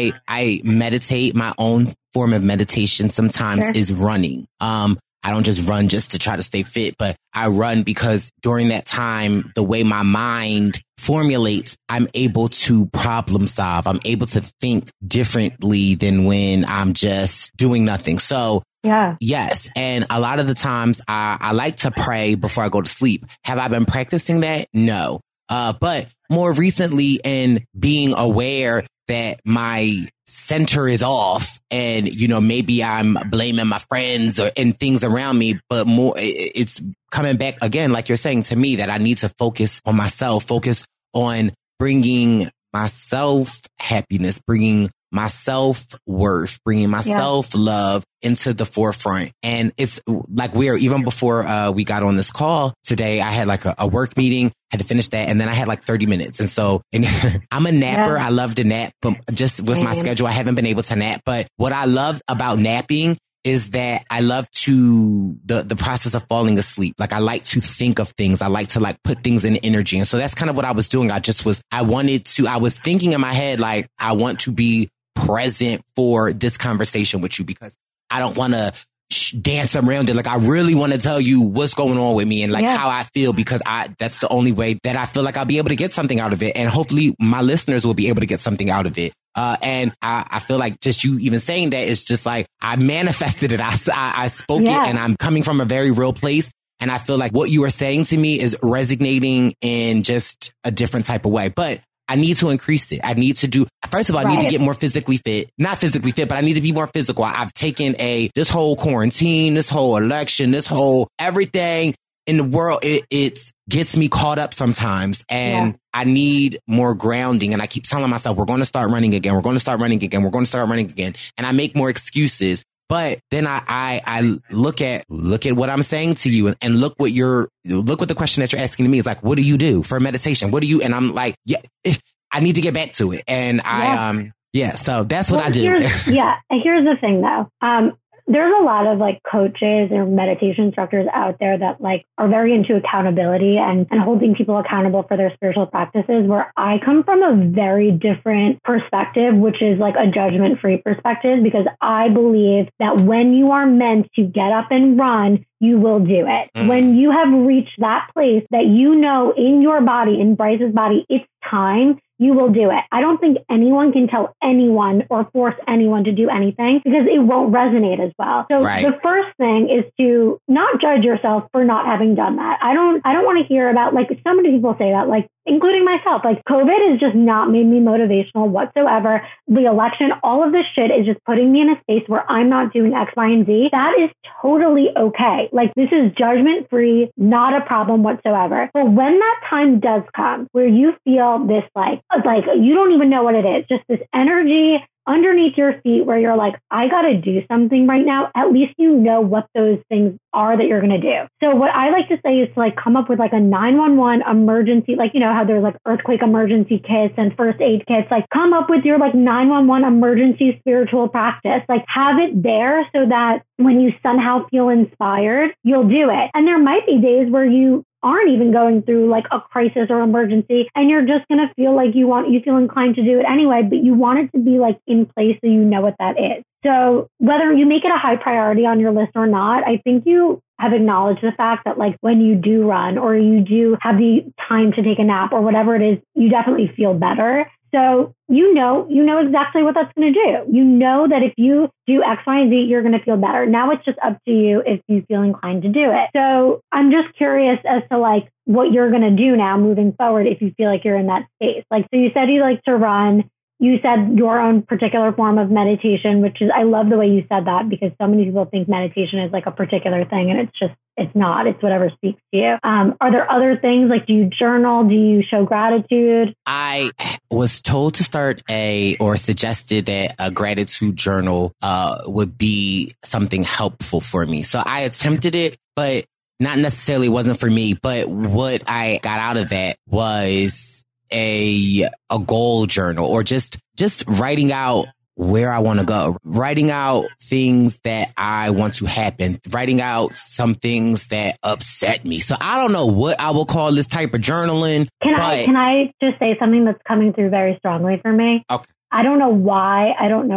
I meditate. My own form of meditation sometimes is running. I don't just run just to try to stay fit, but I run because during that time, the way my mind formulates, I'm able to problem solve. I'm able to think differently than when I'm just doing nothing. So yes. And a lot of the times I like to pray before I go to sleep. Have I been practicing that? No. But more recently, in being aware that my center is off and, you know, maybe I'm blaming my friends and things around me, but more it's coming back again, like you're saying to me, that I need to focus on myself, focus on bringing myself happiness, bringing myself worth, bringing myself love into the forefront. And it's like even before we got on this call today, I had like a work meeting, had to finish that. And then I had like 30 minutes. And so I'm a napper. I love to nap, but just with my schedule, I haven't been able to nap. But what I love about napping is that I love the process of falling asleep. Like, I like to think of things. I like to like put things in energy. And so that's kind of what I was doing. I was thinking in my head, like, I want to be present for this conversation with you, because I don't want to dance around it. Like, I really want to tell you what's going on with me and like how I feel, because that's the only way that I feel like I'll be able to get something out of it. And hopefully my listeners will be able to get something out of it. And I feel like just you even saying that, it's just like I manifested it. I spoke it, and I'm coming from a very real place. And I feel like what you are saying to me is resonating in just a different type of way. But I need to increase it. I need to do, first of all, I need to get more physically fit, not physically fit, but I need to be more physical. I've taken this whole quarantine, this whole election, this whole everything in the world. It gets me caught up sometimes, and I need more grounding. And I keep telling myself, we're going to start running again. We're going to start running again. We're going to start running again. And I make more excuses. But then I look at what I'm saying to you, and look what the question that you're asking to me is like, what do you do for meditation? What do you, and I'm like, I need to get back to it. And so that's what I do. Here's the thing though. There's a lot of like coaches or meditation instructors out there that like are very into accountability and holding people accountable for their spiritual practices, where I come from a very different perspective, which is like a judgment-free perspective, because I believe that when you are meant to get up and run, you will do it. When you have reached that place that you know in your body, in Bryce's body, it's time, you will do it. I don't think anyone can tell anyone or force anyone to do anything, because it won't resonate as well. So the first thing is to not judge yourself for not having done that. I don't want to hear about, like, so many people say that, like, including myself, like COVID has just not made me motivational whatsoever. The election, all of this shit is just putting me in a space where I'm not doing X, Y, and Z. That is totally okay. Like, this is judgment free, not a problem whatsoever. But when that time does come where you feel this like you don't even know what it is, just this energy underneath your feet where you're like, I got to do something right now, at least you know what those things are that you're going to do. So what I like to say is to like come up with like a 911 emergency, like, you know, how there's like earthquake emergency kits and first aid kits, like come up with your like 911 emergency spiritual practice, like have it there so that when you somehow feel inspired, you'll do it. And there might be days where you aren't even going through like a crisis or emergency and you're just going to feel like you feel inclined to do it anyway, but you want it to be like in place so you know what that is. So whether you make it a high priority on your list or not, I think you have acknowledged the fact that like when you do run or you do have the time to take a nap or whatever it is, you definitely feel better. So you know exactly what that's going to do. You know that if you do X, Y, and Z, you're going to feel better. Now it's just up to you if you feel inclined to do it. So I'm just curious as to like what you're going to do now moving forward if you feel like you're in that space. Like, so you said you like to run. You said your own particular form of meditation, which is, I love the way you said that because so many people think meditation is like a particular thing and it's not. It's whatever speaks to you. Are there other things like, do you journal? Do you show gratitude? I was told to start or suggested that a gratitude journal would be something helpful for me. So I attempted it, but not necessarily wasn't for me. But what I got out of that was a goal journal or just writing out where I want to go, writing out things that I want to happen, writing out some things that upset me. So I don't know what I will call this type of journaling. Can I just say something that's coming through very strongly for me? Okay. I don't know why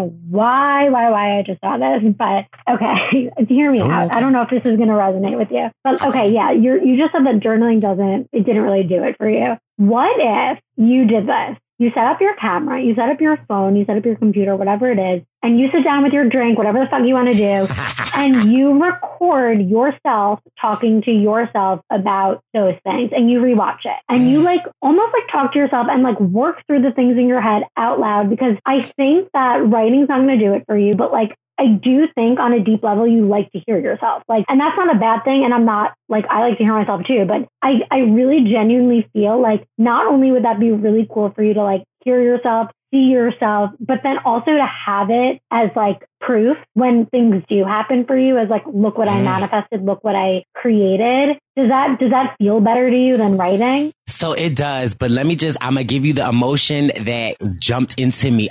I just saw this, but okay, hear me out. I don't know if this is going to resonate with you, but okay, yeah, you just said that journaling didn't really do it for you. What if you did this? You set up your camera, you set up your phone, you set up your computer, whatever it is, and you sit down with your drink, whatever the fuck you want to do, and you record yourself talking to yourself about those things, and you rewatch it. And you like almost like talk to yourself and like work through the things in your head out loud, because I think that writing's not going to do it for you, but like I do think on a deep level, you like to hear yourself. Like, and that's not a bad thing. And I'm not like, I like to hear myself too, but I really genuinely feel like not only would that be really cool for you to like hear yourself, see yourself, but then also to have it as like proof when things do happen for you as like, look what I manifested, look what I created. Does that feel better to you than writing? So it does, but I'm going to give you the emotion that jumped into me.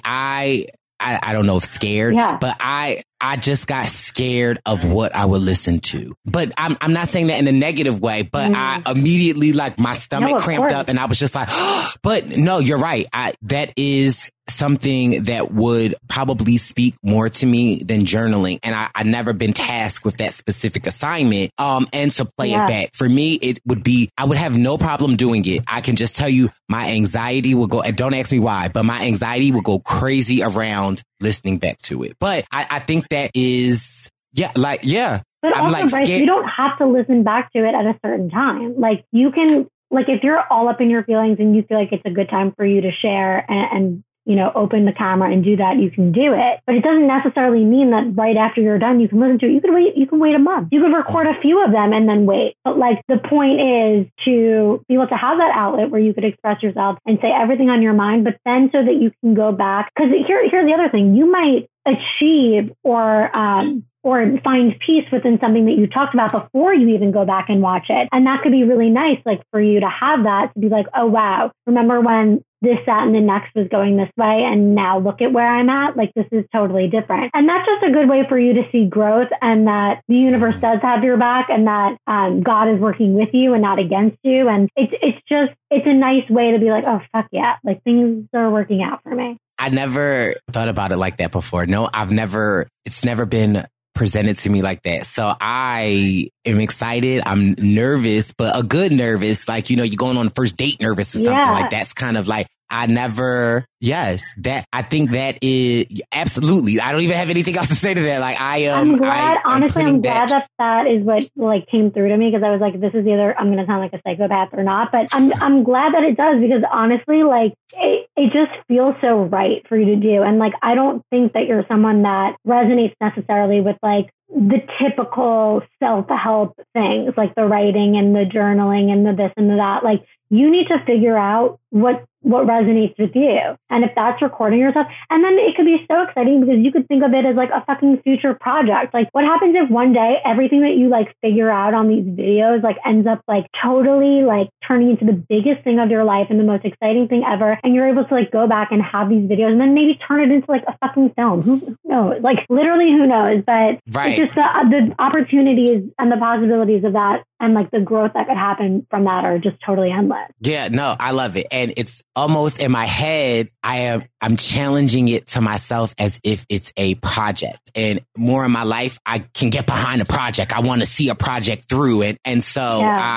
I don't know if scared, but I just got scared of what I would listen to. But I'm not saying that in a negative way, but I immediately like my stomach cramped up and I was just like, but no, you're right. That is something that would probably speak more to me than journaling. And I never been tasked with that specific assignment. And to play it back for me, it would be, I would have no problem doing it. I can just tell you my anxiety will go, and don't ask me why, but my anxiety will go crazy around listening back to it. But I think that is, But I'm also, like, Bryce, you don't have to listen back to it at a certain time. Like you can, like if you're all up in your feelings and you feel like it's a good time for you to share and you know, open the camera and do that, you can do it. But it doesn't necessarily mean that right after you're done, you can listen to it. You can wait a month. You can record a few of them and then wait. But like the point is to be able to have that outlet where you could express yourself and say everything on your mind, but then so that you can go back. Because here's the other thing. You might achieve or find peace within something that you talked about before you even go back and watch it. And that could be really nice, like for you to have that, to be like, oh, wow, remember when this, that, and the next was going this way, and now look at where I'm at? Like, this is totally different. And that's just a good way for you to see growth and that the universe does have your back and that God is working with you and not against you. And it's a nice way to be like, oh, fuck yeah, like things are working out for me. I never thought about it like that before. No, it's never been presented to me like that. So I am excited. I'm nervous, but a good nervous, like, you know, you're going on the first date nervous or something like that's kind of like, I think that is absolutely, I don't even have anything else to say to that. Like I'm glad that is what like came through to me, because I was like, this is either I'm going to sound like a psychopath or not, but I'm glad that it does, because honestly, like it just feels so right for you to do. And like, I don't think that you're someone that resonates necessarily with like the typical self-help things like the writing and the journaling and the this and the that. Like you need to figure out what what resonates with you. And if that's recording yourself, and then it could be so exciting because you could think of it as like a fucking future project. Like what happens if one day everything that you like figure out on these videos like ends up like totally like turning into the biggest thing of your life and the most exciting thing ever, and you're able to like go back and have these videos and then maybe turn it into like a fucking film. Who knows? Like literally who knows? But right. It's just the opportunities and the possibilities of that and like the growth that could happen from that are just totally endless. Yeah, no, I love it. And it's almost in my head, I'm challenging it to myself as if it's a project. And more in my life, I can get behind a project. I want to see a project through. And so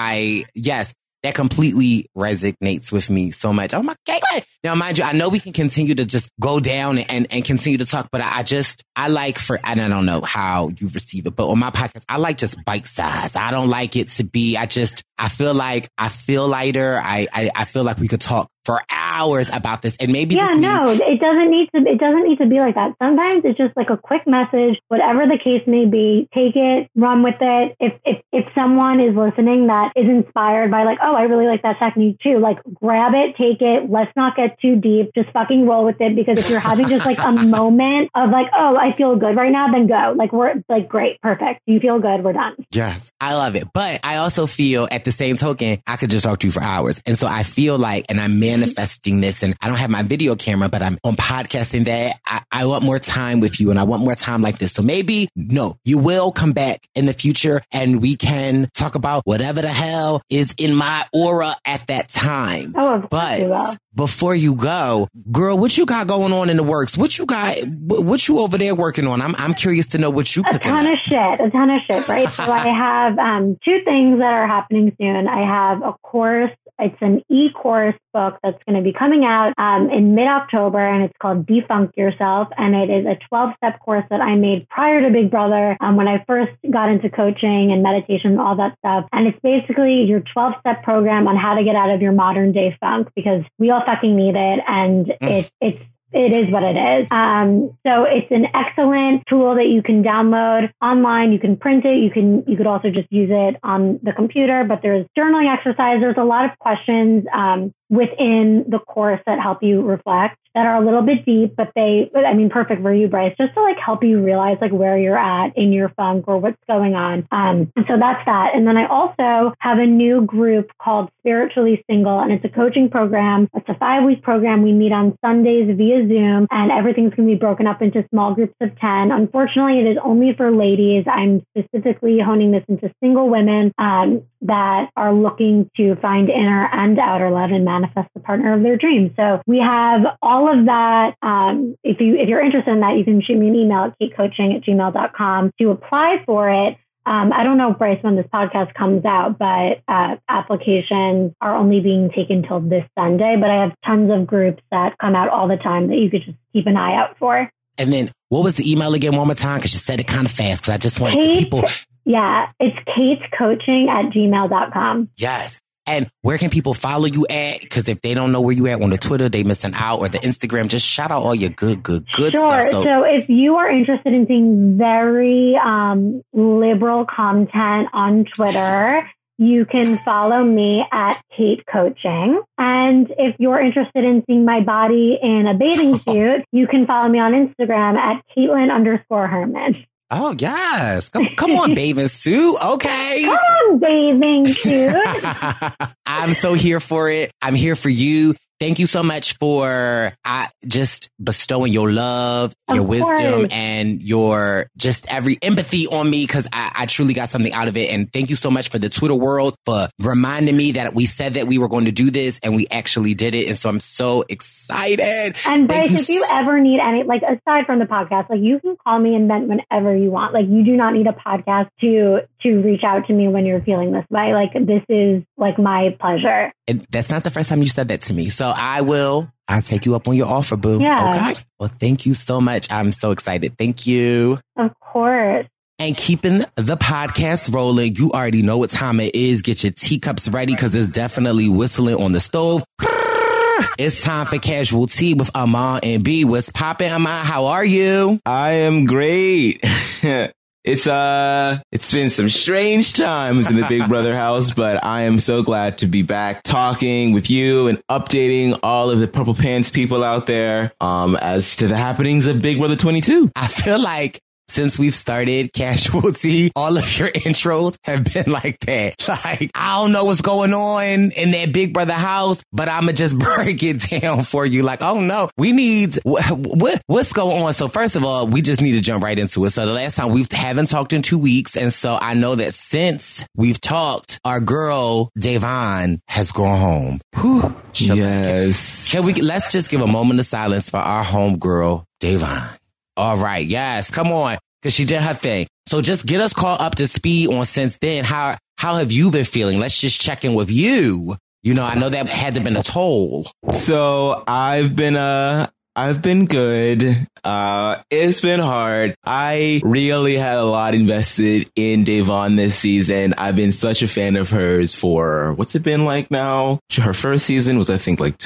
that completely resonates with me so much. Oh my God. Now, mind you, I know we can continue to just go down and continue to talk, but I like and I don't know how you receive it, but on my podcast, I like just bite size. I don't like it to be, I feel like I feel lighter. I feel like we could talk for hours about this. And maybe it doesn't need to be like that. Sometimes it's just like a quick message, whatever the case may be, take it, run with it. If someone is listening that is inspired by like, oh, I really like that technique too, like grab it, take it. Let's not get too deep. Just fucking roll with it. Because if you're having just like a moment of like, oh, I feel good right now, then go. Like we're like, great, perfect. You feel good. We're done. Yes, I love it. But I also feel at the same token, I could just talk to you for hours. And so I feel like, and I'm manifesting this, and I don't have my video camera, but I'm on podcasting that I want more time with you and I want more time like this. So maybe, no, you will come back in the future and we can talk about whatever the hell is in my aura at that time. Oh, but before you go, girl, what you got going on in the works? What you over there working on? I'm curious to know what you cooking. A ton of shit, right? So I have two things that are happening soon. I have a course. It's an e-course book that's going to be coming out in mid-October, and it's called Defunk Yourself. And it is a 12-step course that I made prior to Big Brother when I first got into coaching and meditation and all that stuff. And it's basically your 12-step program on how to get out of your modern day funk, because we all fucking need it. And it is what it is. So it's an excellent tool that you can download online. You can print it. You could also just use it on the computer, but there's journaling exercises. There's a lot of questions within the course that help you reflect, that are a little bit deep, but perfect for you, Bryce, just to like help you realize like where you're at in your funk or what's going on. And so that's that. And then I also have a new group called Spiritually Single, and it's a coaching program. It's a 5-week program. We meet on Sundays via Zoom, and everything's going to be broken up into small groups of 10. Unfortunately, it is only for ladies. I'm specifically honing this into single women that are looking to find inner and outer love and manifest the partner of their dreams. So we have all of that. If you're interested in that, you can shoot me an email at katecoaching@gmail.com to apply for it. I don't know, Bryce, when this podcast comes out, but applications are only being taken till this Sunday. But I have tons of groups that come out all the time that you could just keep an eye out for. And then what was the email again one more time? Because you said it kind of fast, because I just want people. Yeah, it's katecoaching@gmail.com. Yes. And where can people follow you at? Because if they don't know where you at on the Twitter, they missing out, or the Instagram, just shout out all your good sure. stuff. So if you are interested in seeing very liberal content on Twitter, you can follow me at Kate Coaching. And if you're interested in seeing my body in a bathing suit, you can follow me on Instagram at Caitlin_Herman. Oh, yes. Come on, bathing suit. Okay. Come on, bathing suit. I'm so here for it. I'm here for you. Thank you so much for just bestowing your love, your wisdom, and your just every empathy on me, because I truly got something out of it. And thank you so much for the Twitter world for reminding me that we said that we were going to do this and we actually did it. And so I'm so excited. And Bryce, if you ever need any, like aside from the podcast, like you can call me and vent whenever you want. Like you do not need a podcast to reach out to me when you're feeling this way. Like this is like my pleasure. And that's not the first time you said that to me. So I'll take you up on your offer, boo. Yeah. Okay. Well, thank you so much. I'm so excited. Thank you. Of course. And keeping the podcast rolling, you already know what time it is. Get your teacups ready, because it's definitely whistling on the stove. It's time for Casual Tea with Aman and B. What's poppin', Aman? How are you? I am great. It's been some strange times in the Big Brother house, but I am so glad to be back talking with you and updating all of the Purple Pants people out there as to the happenings of Big Brother 22. I feel like since we've started Casualty, all of your intros have been like that. Like, I don't know what's going on in that Big Brother house, but I'ma just break it down for you. Like, oh no, we need, what's going on? So first of all, we just need to jump right into it. So the last time we haven't talked in 2 weeks. And so I know that since we've talked, our girl, Da'Vonne, has gone home. Whew. Yes. Let's just give a moment of silence for our homegirl, Da'Vonne. All right. Yes. Come on. Because she did her thing. So just get us caught up to speed on since then. How have you been feeling? Let's just check in with you. You know, I know that had to been a toll. So I've been good. It's been hard. I really had a lot invested in Da'Vonne this season. I've been such a fan of hers for, what's it been like now? Her first season was, I think, like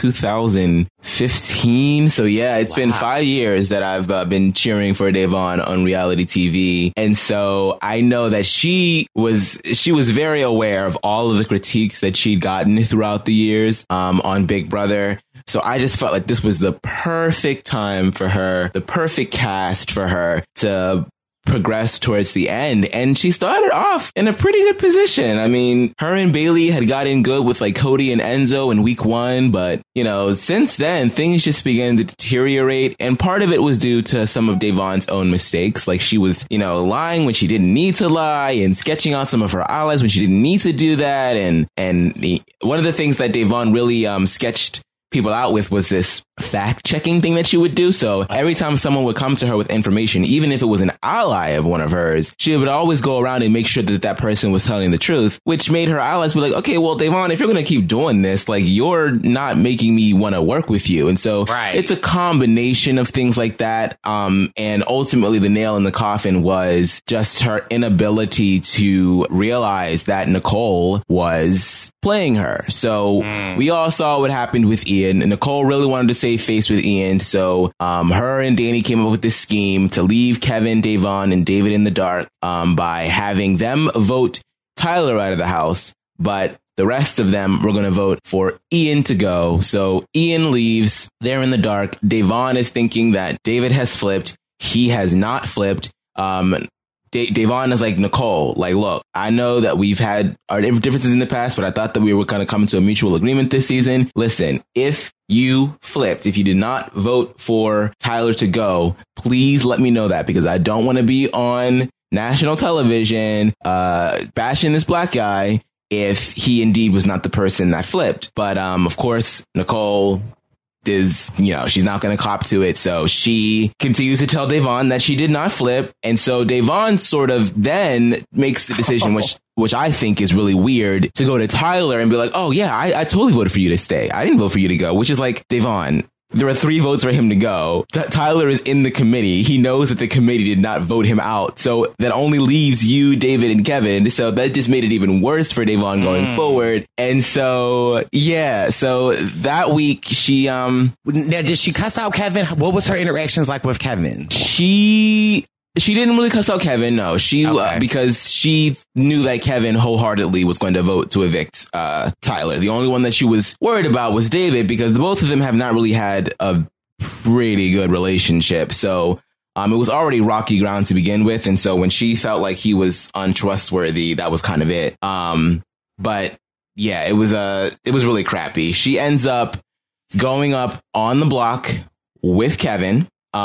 2015. So yeah, it's been 5 years that I've been cheering for Da'Vonne on reality TV. And so I know that she was very aware of all of the critiques that she'd gotten throughout the years, on Big Brother. So I just felt like this was the perfect time for her, the perfect cast for her to progress towards the end. And she started off in a pretty good position. I mean, her and Bailey had gotten good with like Cody and Enzo in week 1. But, you know, since then, things just began to deteriorate. And part of it was due to some of Da'Vonne's own mistakes. Like she was, you know, lying when she didn't need to lie and sketching out some of her allies when she didn't need to do that. And one of the things that Da'Vonne really sketched people out with was this fact checking thing that she would do. So every time someone would come to her with information, even if it was an ally of one of hers, she would always go around and make sure that that person was telling the truth, which made her allies be like, okay, well, Da'Vonne, if you're going to keep doing this, like you're not making me want to work with you. And so It's a combination of things like that. And ultimately the nail in the coffin was just her inability to realize that Nicole was playing her. So we all saw what happened with Ian, and Nicole really wanted to save face with Ian. So her and Danny came up with this scheme to leave Kevin, Da'Vonne, and David in the dark by having them vote Tyler out of the house. But the rest of them were going to vote for Ian to go. So Ian leaves. They're in the dark. Da'Vonne is thinking that David has flipped. He has not flipped. Da'Vonne is like, Nicole, like, look, I know that we've had our differences in the past, but I thought that we were kind of coming to a mutual agreement this season. Listen, if you flipped, if you did not vote for Tyler to go, please let me know that, because I don't want to be on national television bashing this black guy if he indeed was not the person that flipped. But of course, Nicole is, you know, she's not going to cop to it. So she continues to tell Da'Vonne that she did not flip. And so Da'Vonne sort of then makes the decision, which I think is really weird, to go to Tyler and be like, oh yeah, I totally voted for you to stay. I didn't vote for you to go, which is like, Da'Vonne, there are 3 votes for him to go. Tyler is in the committee. He knows that the committee did not vote him out. So that only leaves you, David, and Kevin. So that just made it even worse for Da'Vonne going forward. And so, yeah. So that week she, now, did she cuss out Kevin? What was her interactions like with Kevin? She didn't really cuss out Kevin, no. Because she knew that Kevin wholeheartedly was going to vote to evict Tyler. The only one that she was worried about was David, because both of them have not really had a pretty good relationship. So it was already rocky ground to begin with. And so when she felt like he was untrustworthy, that was kind of it. But yeah, it was really crappy. She ends up going up on the block with Kevin.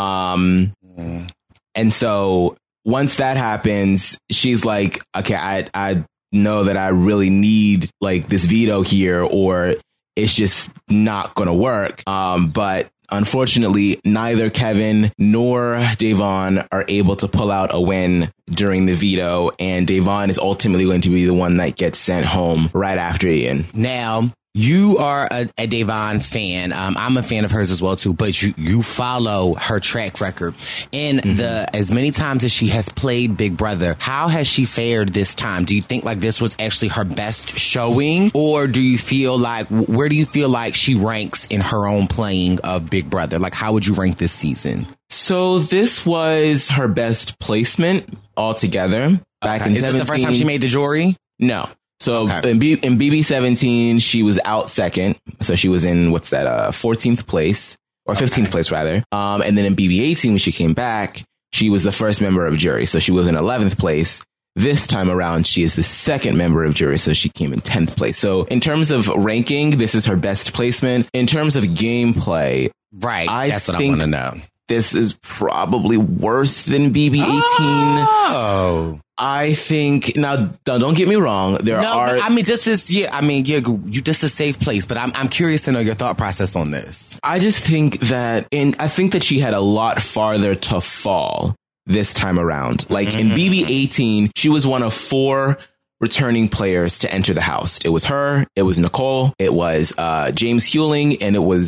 And so once that happens, she's like, okay, I know that I really need like this veto here, or it's just not going to work. But unfortunately, neither Kevin nor Da'Vonne are able to pull out a win during the veto. And Da'Vonne is ultimately going to be the one that gets sent home right after Ian. Now, you are a Da'Vonne fan. I'm a fan of hers as well, too. But you follow her track record. And as many times as she has played Big Brother, how has she fared this time? Do you think like this was actually her best showing? Or do you feel like, where do you feel like she ranks in her own playing of Big Brother? Like, how would you rank this season? So this was her best placement altogether back in 17. Is this the first time she made the jury? No. So in BB 17, she was out second. So she was in 14th place or 15th place rather. And then in BB 18, when she came back, she was the first member of jury. So she was in 11th place. This time around, she is the second member of jury, so she came in 10th place. So in terms of ranking, this is her best placement. In terms of gameplay, that's what I want to know. This is probably worse than BB 18. Oh. I think now. Don't get me wrong. This is this is a safe place, but I'm curious to know your thought process on this. I just think that, I think that she had a lot farther to fall this time around. Like in BB 18, she was one of 4 returning players to enter the house. It was her, it was Nicole, it was James Hewling, and it was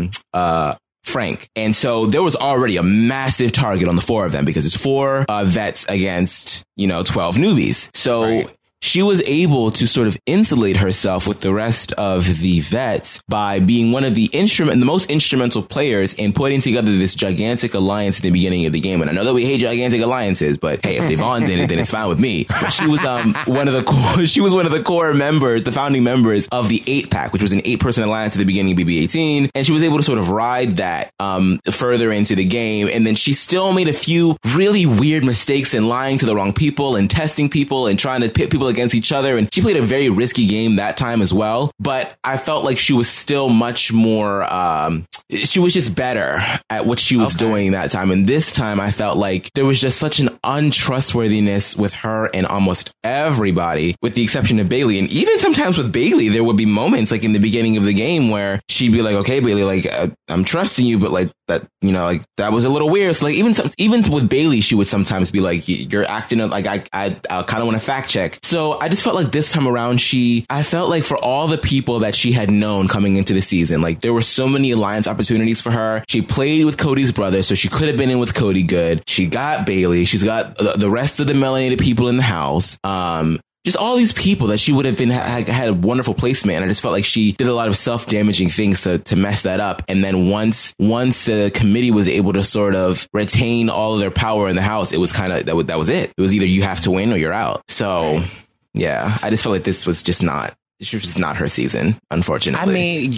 Frank. And so there was already a massive target on the 4 of them because it's 4 vets against 12 newbies. So she was able to sort of insulate herself with the rest of the vets by being one of the most instrumental players in putting together this gigantic alliance at the beginning of the game. And I know that we hate gigantic alliances, but hey, if Devon did it, then it's fine with me. But she was one of the core members, the founding members of the 8-Pack, which was an 8-person alliance at the beginning of BB 18. And she was able to sort of ride that further into the game. And then she still made a few really weird mistakes in lying to the wrong people and testing people and trying to pit people against each other, and she played a very risky game that time as well. But I felt like she was still much more she was just better at what she was doing that time. And this time I felt like there was just such an untrustworthiness with her and almost everybody, with the exception of Bailey. And even sometimes with Bailey, there would be moments like in the beginning of the game where she'd be like, okay, Bailey, like I'm trusting you, but like that, like that was a little weird. So like even with Bailey, she would sometimes be like, you're acting like I kind of want to fact check. So I just felt like this time around, I felt like for all the people that she had known coming into the season, like there were so many alliance opportunities for her. She played with Cody's brother, so she could have been in with Cody good. She got Bailey. She's got the rest of the melanated people in the house. Just all these people that she would have had a wonderful placement. And I just felt like she did a lot of self-damaging things to mess that up. And then once the committee was able to sort of retain all of their power in the house, it was kind of, that was it. It was either you have to win or you're out. So yeah, I just felt like this was just not her season, unfortunately. I mean,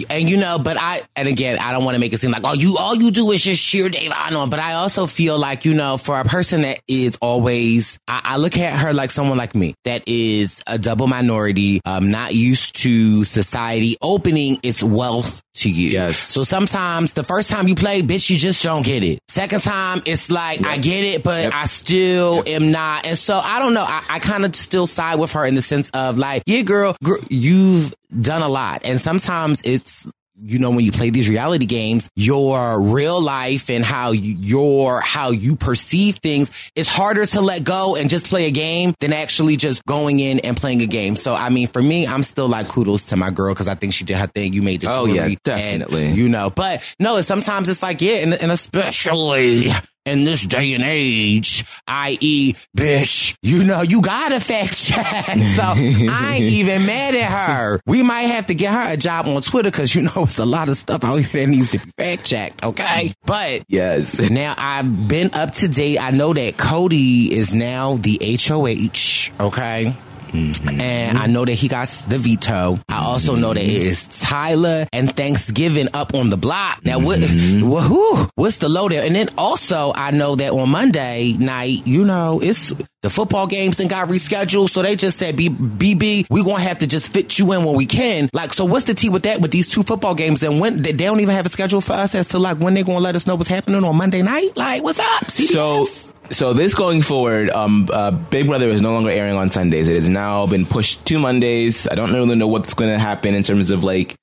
and again, I don't want to make it seem like, all you do is just cheer Devon on. But I also feel like, for a person that is always, I look at her like someone like me that is a double minority, not used to society opening its wealth to you. Yes. So sometimes the first time you play, bitch, you just don't get it. Second time, it's like, I get it, but I still am not. And so I don't know. I kind of still side with her in the sense of like, yeah, girl, you've done a lot. And sometimes it's, when you play these reality games, your real life and how you perceive things is harder to let go and just play a game than actually just going in and playing a game. So, I mean, for me, I'm still like kudos to my girl because I think she did her thing. You made the jewelry. Oh, yeah, definitely. And, but no, sometimes it's like, yeah, and especially in this day and age, i.e., bitch, you gotta fact check. So I ain't even mad at her. We might have to get her a job on Twitter because, it's a lot of stuff out here that needs to be fact checked, okay? But yes, now I've been up to date. I know that Cody is now the HOH, okay? Mm-hmm. And I know that he got the veto. I also know that it is Tyler and Thanksgiving up on the block. Now, what's the low there? And then also, I know that on Monday night, it's the football games that got rescheduled. So they just said, BB, we're going to have to just fit you in when we can. Like, so what's the tea with that with these 2 football games? And when they don't even have a schedule for us as to like when they're going to let us know what's happening on Monday night? Like, what's up? CBS? So this going forward, Big Brother is no longer airing on Sundays. It has now been pushed to Mondays. I don't really know what's going to happen in terms of like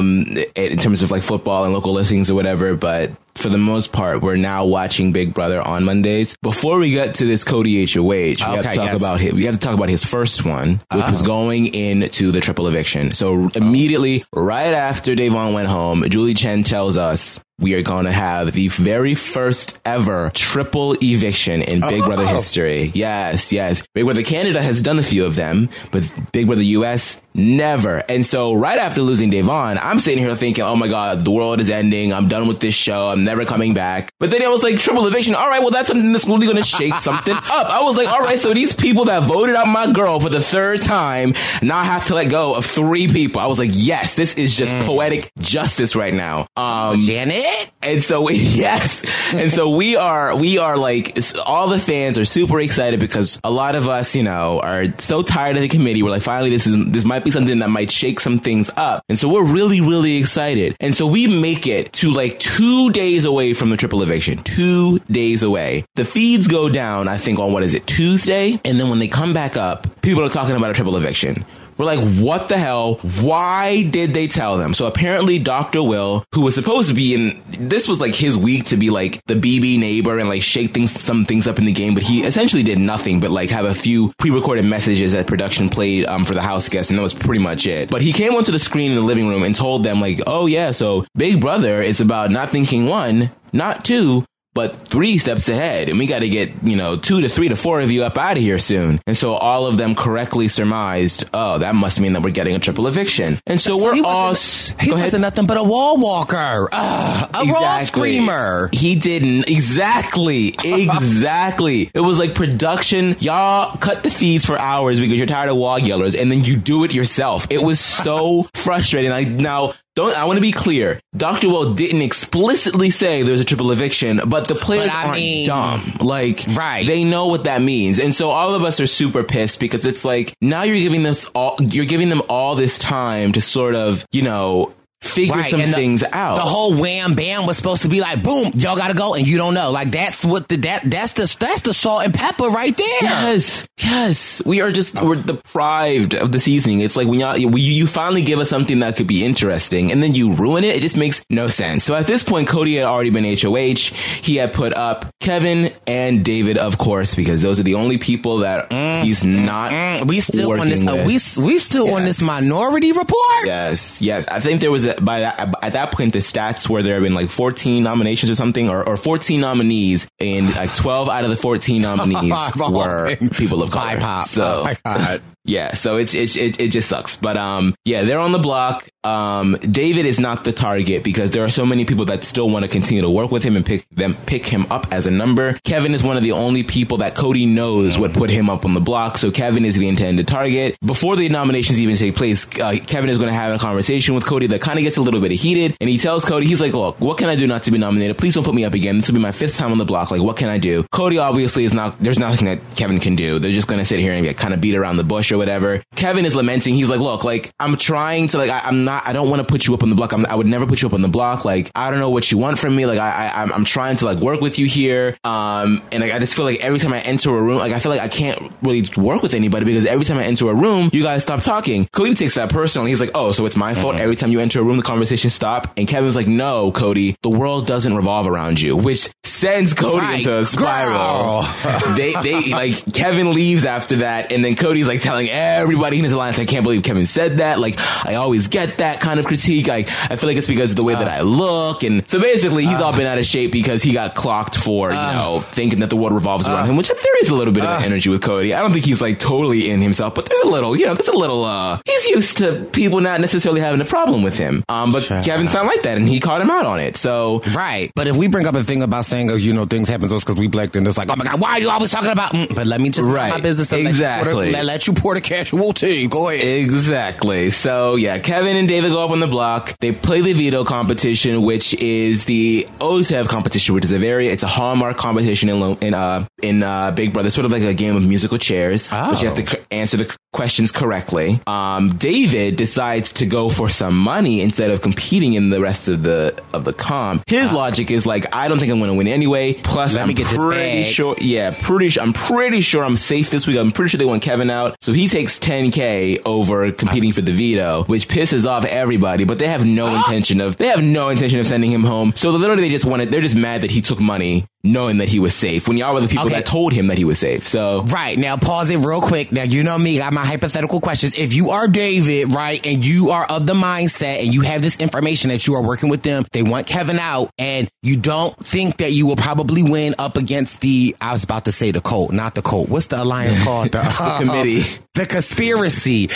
football and local listings or whatever, but for the most part, we're now watching Big Brother on Mondays. Before we get to this Cody HOH, we have to talk about his first one, which was going into the triple eviction. So immediately, right after Devon went home, Julie Chen tells us, we are going to have the very first ever triple eviction in Big Brother history. Yes. Big Brother Canada has done a few of them, but Big Brother US, never. And so right after losing Devon, I'm sitting here thinking, oh my God, the world is ending. I'm done with this show. I'm never coming back. But then it was like triple eviction. All right, well, that's something that's really going to shake something up. I was like, all right, so these people that voted out my girl for the third time now have to let go of 3 people. I was like, yes, this is just poetic justice right now. Janet? And so, yes. And so we are like, all the fans are super excited because a lot of us, are so tired of the committee. We're like, finally, this might be something that might shake some things up. And so we're really, really excited. And so we make it to like 2 days away from the triple eviction. 2 days away. The feeds go down, I think, on Tuesday? And then when they come back up, people are talking about a triple eviction. We're like, what the hell? Why did they tell them? So apparently Dr. Will, who was supposed to be this was like his week to be like the BB neighbor and like shake some things up in the game, but he essentially did nothing but like have a few pre-recorded messages that production played for the house guests, and that was pretty much it. But he came onto the screen in the living room and told them like, oh yeah, so Big Brother is about not thinking 1, not 2, but 3 steps ahead, and we got to get 2 to 3 to 4 of you up out of here soon. And so all of them correctly surmised, oh, that must mean that we're getting a triple eviction. And so he wasn't nothing but a wall walker, a wall screamer. He didn't exactly. It was like production. Y'all cut the feeds for hours because you're tired of wall yellers, and then you do it yourself. It was so frustrating. I want to be clear. Dr. Will didn't explicitly say there's a triple eviction, but the players aren't dumb. Like, right. They know what that means. And so all of us are super pissed because it's like, now you're giving them all this time to sort of, figure some things out. The whole wham bam was supposed to be like, boom, y'all gotta go, and you don't know. Like that's what that's the salt and pepper right there. Yes. We're deprived of the seasoning. It's like when you finally give us something that could be interesting, and then you ruin it. It just makes no sense. So at this point, Cody had already been HOH. He had put up Kevin and David, of course, because those are the only people that he's not. We still on this. With. We still on this Minority Report. Yes. I think there was at that point, the stats where there have been like 14 nominations or something, or 14 nominees, and like 12 out of the 14 nominees were people of color. So, oh my God. Yeah, so it just sucks. But they're on the block. David is not the target because there are so many people that still want to continue to work with him and pick him up as a number. Kevin is one of the only people that Cody knows would put him up on the block, so Kevin is the intended target. Before the nominations even take place, Kevin is going to have a conversation with Cody that kind of gets a little bit heated, and he tells Cody, he's like, look, what can I do not to be nominated? Please don't put me up again. This will be my 5th time on the block. Like, what can I do? Cody obviously there's nothing that Kevin can do. They're just going to sit here and get kind of beat around the bush or whatever. Kevin is lamenting. He's like, look, like, I'm trying to, like, I don't want to put you up on the block. I would never put you up on the block. Like, I don't know what you want from me. Like, I'm trying to, like, work with you here. And like, I just feel like every time I enter a room, like, I feel like I can't really work with anybody because every time I enter a room, you guys stop talking. Cody takes that personally. He's like, oh, so it's my fault. Every time you enter a room, the conversation stop. And Kevin's like, no, Cody, the world doesn't revolve around you, which sends Cody into a spiral. They like, Kevin leaves after that. And then Cody's like telling everybody in his alliance, I can't believe Kevin said that. Like, I always get that kind of critique. Like, I feel like it's because of the way that I look. And so basically, he's all been out of shape because he got clocked for, thinking that the world revolves around him, which there is a little bit of energy with Cody. I don't think he's like totally in himself, but there's a little, he's used to people not necessarily having a problem with him. But Kevin's not like that, and he called him out on it. So, right. But if we bring up a thing about saying, things happen to us because we black, then it's like, oh my God, why are you always talking about? But let me just mind my business. Exactly. Let you pour the casualty. Go ahead. Exactly. So yeah, Kevin and David go up on the block. They play the veto competition, which is the OSEV competition, which is it's a hallmark competition in Big Brother, sort of like a game of musical chairs, but you have to answer the questions correctly. David decides to go for some money instead of competing in the rest of the comp. His logic is like, I don't think I'm going to win anyway. Plus, I'm pretty sure I'm safe this week. I'm pretty sure they want Kevin out. So he takes $10K over competing for the veto, which pisses off everybody, but they have no intention of sending him home. So literally they're just mad that he took money knowing that he was safe when y'all were the people that told him that he was safe. So right, now pause it real quick. Now, you know me, I got my hypothetical questions. If you are David, right, and you are of the mindset and you have this information that you are working with them, they want Kevin out, and you don't think that you will probably win up against I was about to say the cult, not the cult. What's the alliance called? The committee. The conspiracy.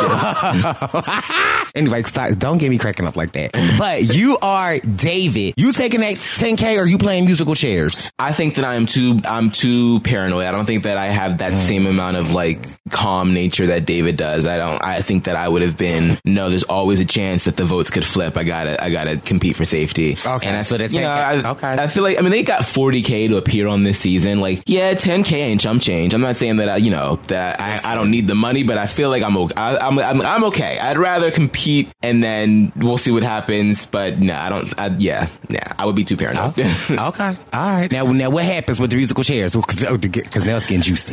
Anyway, don't get me cracking up like that. But you are David. You taking that 10K or you playing musical chairs? I think that I'm too paranoid. I don't think that I have that same amount of like calm nature that David does. I think that I would have been, no, there's always a chance that the votes could flip. I gotta compete for safety. Okay. And So that's I feel like, I mean, they got 40K to appear on this season. Like, yeah, 10K ain't chump change. I'm not saying that I don't need the money, but I feel like I'm okay. I'd rather compete and then we'll see what happens. But no, I would be too paranoid. Okay. All right. Now what happens with the musical chairs? Because now it's getting juicy.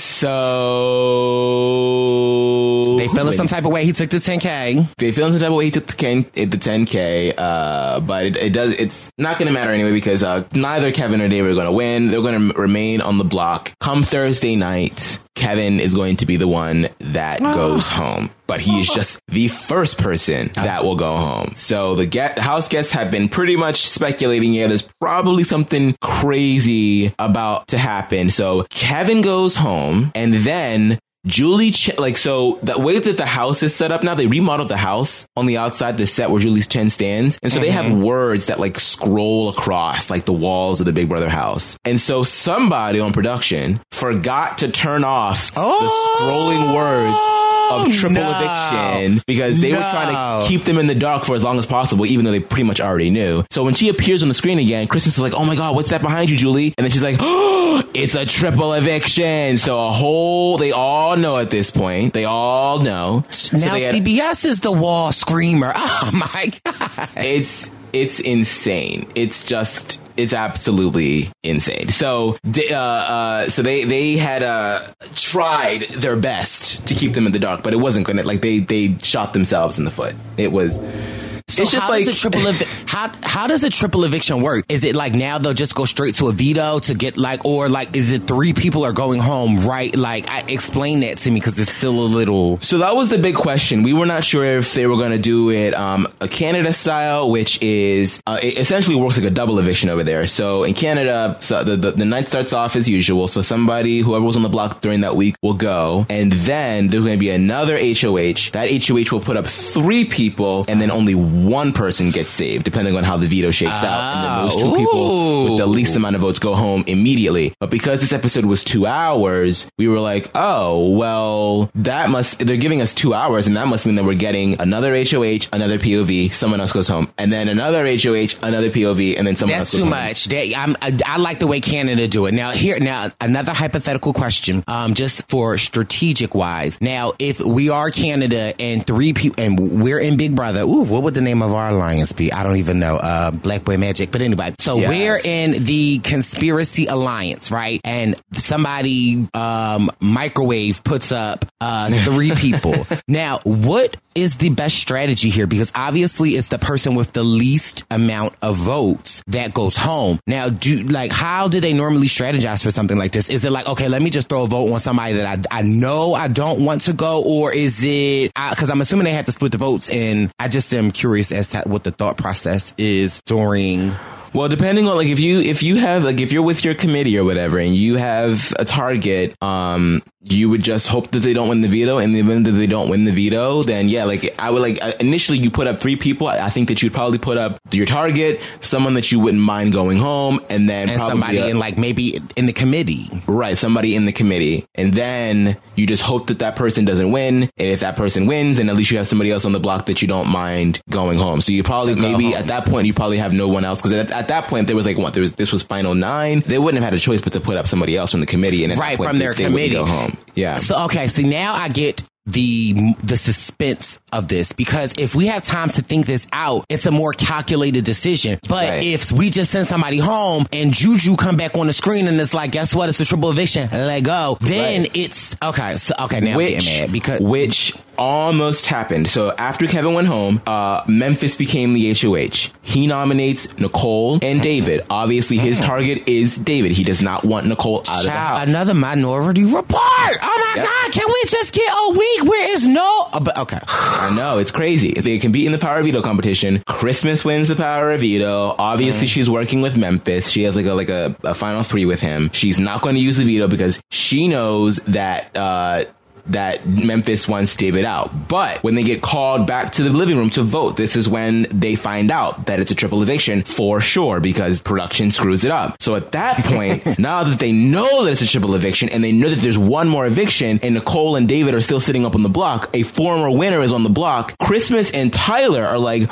So they feel in some type of way he took the 10K. They feel in some type of way he took the 10K. But it's not going to matter anyway because neither Kevin or David are going to win. They're going to remain on the block. Come Thursday night, Kevin is going to be the one that goes home. But he is just the first person that will go home. So the house guests have been pretty much speculating, there's probably something crazy about to happen. So Kevin goes home, and then Julie, so the way that the house is set up now, they remodeled the house on the outside, the set where Julie Chen stands. And so they have words that like scroll across like the walls of the Big Brother house. And so somebody on production forgot to turn off the scrolling words of triple eviction because they were trying to keep them in the dark for as long as possible, even though they pretty much already knew. So when she appears on the screen again, Christmas is like, oh my God, what's that behind you, Julie? And then she's like, oh, it's a triple eviction. So they all know at this point. They all know. Now CBS is the wall screamer. Oh my God. It's insane. It's absolutely insane. So they had tried their best to keep them in the dark, but it wasn't gonna, like, they shot themselves in the foot. It was. So it's just how does the triple eviction work? Is it like now they'll just go straight to a veto to get or is it 3 people are going home, right? Like, explain that to me because it's still a little. So that was the big question. We were not sure if they were going to do it a Canada style, which is it essentially works like a double eviction over there. So in Canada, so the night starts off as usual. So whoever was on the block during that week will go, and then there's going to be another HOH. That HOH will put up 3 people, and then only one person gets saved, depending on how the veto shakes out. And then those 2 people with the least amount of votes go home immediately. But because this episode was 2 hours, we were like, oh, well, they're giving us 2 hours, and that must mean that we're getting another HOH, another POV, someone else goes home, and then another HOH, another POV, and then someone else goes home. That's too much. I like the way Canada do it. Now, another hypothetical question, just for strategic wise. Now, if we are Canada and 3 people, and we're in Big Brother, what would the name of our alliance be? I don't even know. Black Boy Magic. But anyway, so we're in the conspiracy alliance, right? And somebody microwave puts up 3 people. Now, what is the best strategy here? Because obviously it's the person with the least amount of votes that goes home. Now, how do they normally strategize for something like this? Is it like, okay, let me just throw a vote on somebody that I know I don't want to go? Or is it, because I'm assuming they have to split the votes, and I just am curious as to what the thought process is during. Well, depending on, like, if you have, like, if you're with your committee or whatever and you have a target, you would just hope that they don't win the veto. In the event that they don't win the veto, then I would initially you put up 3 people. I think that you'd probably put up your target, someone that you wouldn't mind going home, and then probably somebody in maybe in the committee. Right, somebody in the committee. And then you just hope that person doesn't win. And if that person wins, then at least you have somebody else on the block that you don't mind going home. So you probably at that point you probably have no one else, because at that point there was this was final 9. They wouldn't have had a choice but to put up somebody else from the committee, and right from their committee. Go home. Yeah. So see now I get the suspense of this, because if we have time to think this out, it's a more calculated decision. But if we just send somebody home and Juju come back on the screen and it's like, guess what? It's a triple eviction. Let go. Then it's okay. So now I'm getting mad because almost happened. So after Kevin went home, Memphis became the HOH. He nominates Nicole and David. Obviously, his target is David. He does not want Nicole out of the house. Another Minority Report. Oh my God, can we just get a week where it's no? But okay. I know, it's crazy. They can beat in the Power Veto competition. Christmas wins the Power Veto. Obviously, she's working with Memphis. She has like a final 3 with him. She's not going to use the veto because she knows that that Memphis wants David out. But when they get called back to the living room to vote, this is when they find out that it's a triple eviction for sure because production screws it up. So at that point, now that they know that it's a triple eviction and they know that there's one more eviction and Nicole and David are still sitting up on the block, a former winner is on the block, Christmas and Tyler are like,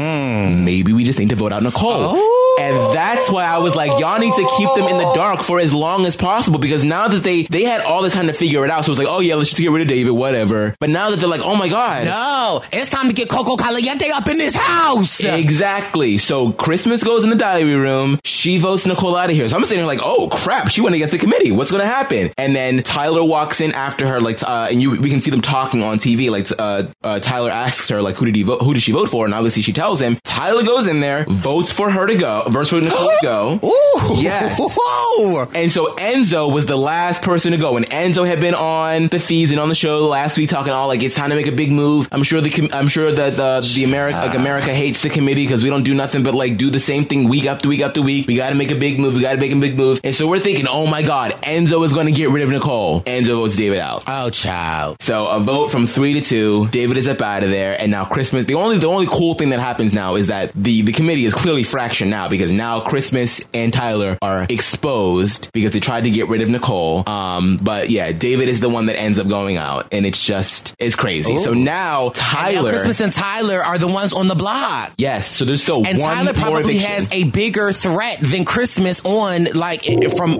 maybe we just need to vote out Nicole. And that's why I was like, y'all need to keep them in the dark for as long as possible because now that they had all the time to figure it out, so it was like, oh yeah, let's just get rid of David, whatever. But now that they're like, oh my God. No, it's time to get Coco Caliente up in this house. Exactly. So Christmas goes in the diary room. She votes Nicole out of here. So I'm sitting here like, oh crap, she went against the committee. What's going to happen? And then Tyler walks in after her, like, and we can see them talking on TV. Like, Tyler asks her, like, who did she vote for? And obviously she tells him. Tyler goes in there, votes for her to go, votes for Nicole to go. Ooh. Yes. Ooh. And so Enzo was the last person to go. And Enzo had been on the feeds and on the show last week talking all like it's time to make a big move. I'm sure that America hates the committee because we don't do nothing but like do the same thing week after week after week. We got to make a big move. And so we're thinking, oh my God, Enzo is going to get rid of Nicole. Enzo votes David out. Oh, child. So a vote from 3-2. David is up out of there. And now Christmas. The only cool thing that happens now is that the committee is clearly fractured now because now Christmas and Tyler are exposed because they tried to get rid of Nicole. But yeah, David is the one that ends up going out. And it's crazy. Ooh. So now Tyler... And now Christmas and Tyler are the ones on the block. Yes. So there's still and one Tyler more probably eviction. has a bigger threat than Christmas on, like, from...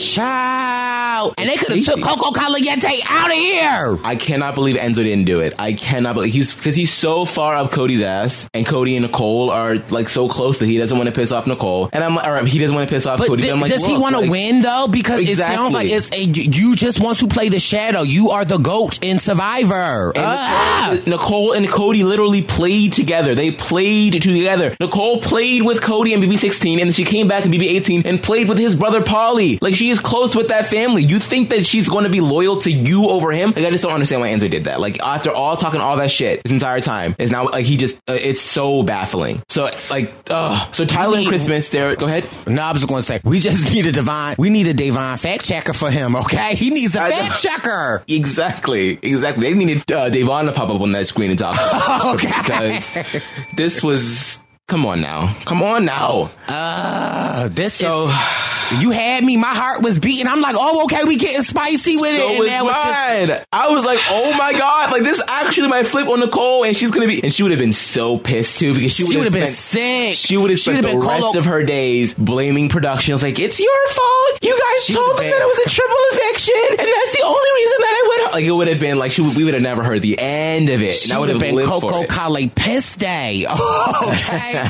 child. And they could have took Coco Caliente out of here. I cannot believe Enzo didn't do it. I cannot believe... He's so far up Cody's ass, and Cody and Nicole are, like, so close that he doesn't want to piss off Nicole. And he doesn't want to piss off Cody. Does he want to win, though? Because it sounds like you just want to play the shadow. You are the GOAT in Survivor. Nicole and Cody literally played together. They played together. Nicole played with Cody in BB16, and then she came back in BB18 and played with his brother Paulie. Like, she is close with that family. You think that she's going to be loyal to you over him? Like, I just don't understand why Enzo did that. Like, after all talking all that shit this entire time, is now like he just it's so baffling. So like, so Tyler and Christmas, go ahead. No, I was going to say we just need a Devon fact checker for him. Okay, he needs a fact checker. Exactly. They needed Devon to pop up on that screen and talk. Okay, because this was. Come on now. You had me. My heart was beating. I'm like, oh, okay, we getting spicy with it. And that was mine. I was like, oh my God, like this actually might flip on Nicole, and she's gonna be, and she would have been so pissed too because she would have been sick. She would have spent the rest of her days blaming production. It's like, it's your fault. You guys told me that it was a triple eviction, and that's the only reason that I went. Like it would have been like we would have never heard the end of it. She would have been Coco Cali Piss Day. Oh, okay.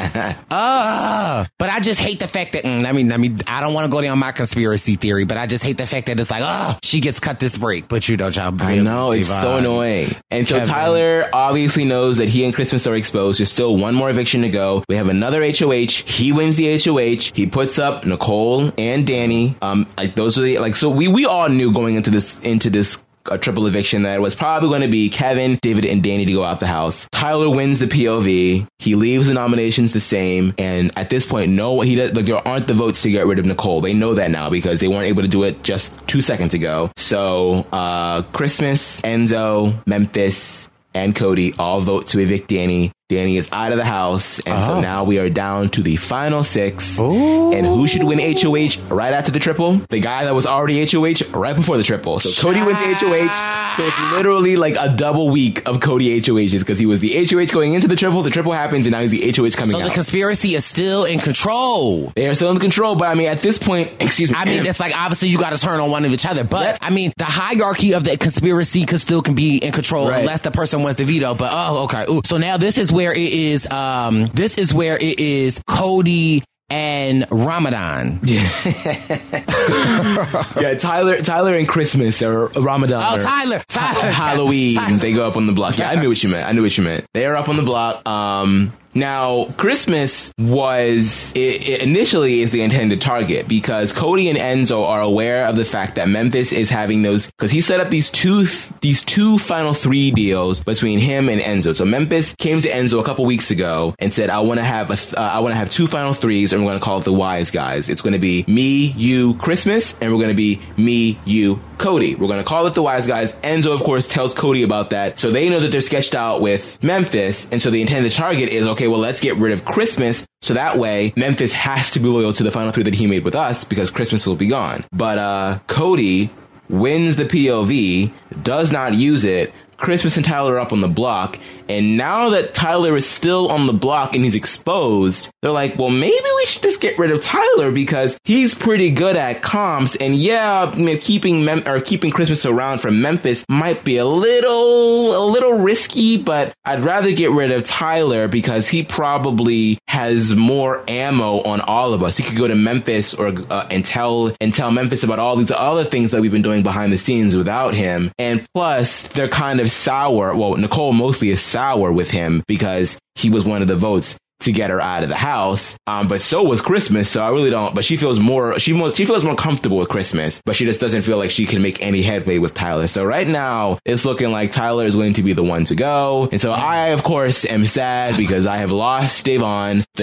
But I just hate the fact that I don't want to go down my conspiracy theory, but I just hate the fact that it's like, she gets cut this break. But child, I know, it's so annoying. And so Tyler obviously knows that he and Christmas are exposed. There's still one more eviction to go. We have another HOH. He wins the HOH. He puts up Nicole and Danny. Like those are so we all knew going into this a triple eviction that it was probably going to be Kevin, David, and Danny to go out the house. Tyler wins the POV. He leaves the nominations the same. And at this point, there aren't the votes to get rid of Nicole. They know that now because they weren't able to do it just 2 seconds ago. So, Christmas, Enzo, Memphis, and Cody all vote to evict Danny. Danny is out of the house, and so now we are down to the final 6. Ooh. And who should win HOH right after the triple? The guy that was already HOH right before the triple. So Cody wins HOH. So it's literally like a double week of Cody HOHs because he was the HOH going into the triple happens, and now he's the HOH coming out. So the conspiracy is still in control. They are still in control, but I mean, at this point, excuse me. I mean, it's like, obviously you got to turn on one of each other, but I mean, the hierarchy of the conspiracy still can be in control unless the person wants the veto, but okay. Ooh. So now this is where it is Cody and Ramadan. Yeah, Tyler and Christmas or Ramadan. Oh, Tyler. Halloween. They go up on the block. Yeah, I knew what you meant. They are up on the block. Now, Christmas was initially is the intended target because Cody and Enzo are aware of the fact that Memphis is having those, because he set up these two final 3 deals between him and Enzo. So Memphis came to Enzo a couple weeks ago and said, I want to have 2 final 3s, and we're going to call it the Wise Guys. It's going to be me, you, Christmas, and we're going to be me, you, Cody. We're going to call it the Wise Guys. Enzo, of course, tells Cody about that. So they know that they're sketched out with Memphis. And so the intended target is, okay, well, let's get rid of Christmas. So that way, Memphis has to be loyal to the final 3 that he made with us because Christmas will be gone. But Cody wins the POV, does not use it. Christmas and Tyler are up on the block. And now that Tyler is still on the block and he's exposed, they're like, well, maybe we should just get rid of Tyler because he's pretty good at comms. And yeah, keeping Christmas around for Memphis might be a little risky, but I'd rather get rid of Tyler because he probably has more ammo on all of us. He could go to Memphis and tell Memphis about all these other things that we've been doing behind the scenes without him. And plus, they're kind of sour. Well, Nicole mostly is sour with him because he was one of the votes to get her out of the house. But so was Christmas. So I really don't, but she feels more comfortable with Christmas, but she just doesn't feel like she can make any headway with Tyler. So right now it's looking like Tyler is going to be the one to go. And so I, of course, am sad because I have lost Davon. The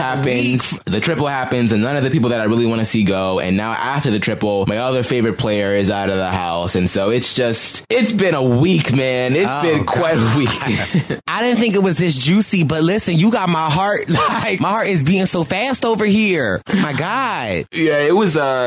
triple happens and none of the people that I really want to see go. And now after the triple, my other favorite player is out of the house. And so it's been a week, man. It's been quite a week. I didn't think it was this juicy, but listen, you got my heart, like my heart is beating so fast over here. Oh my God. Yeah, it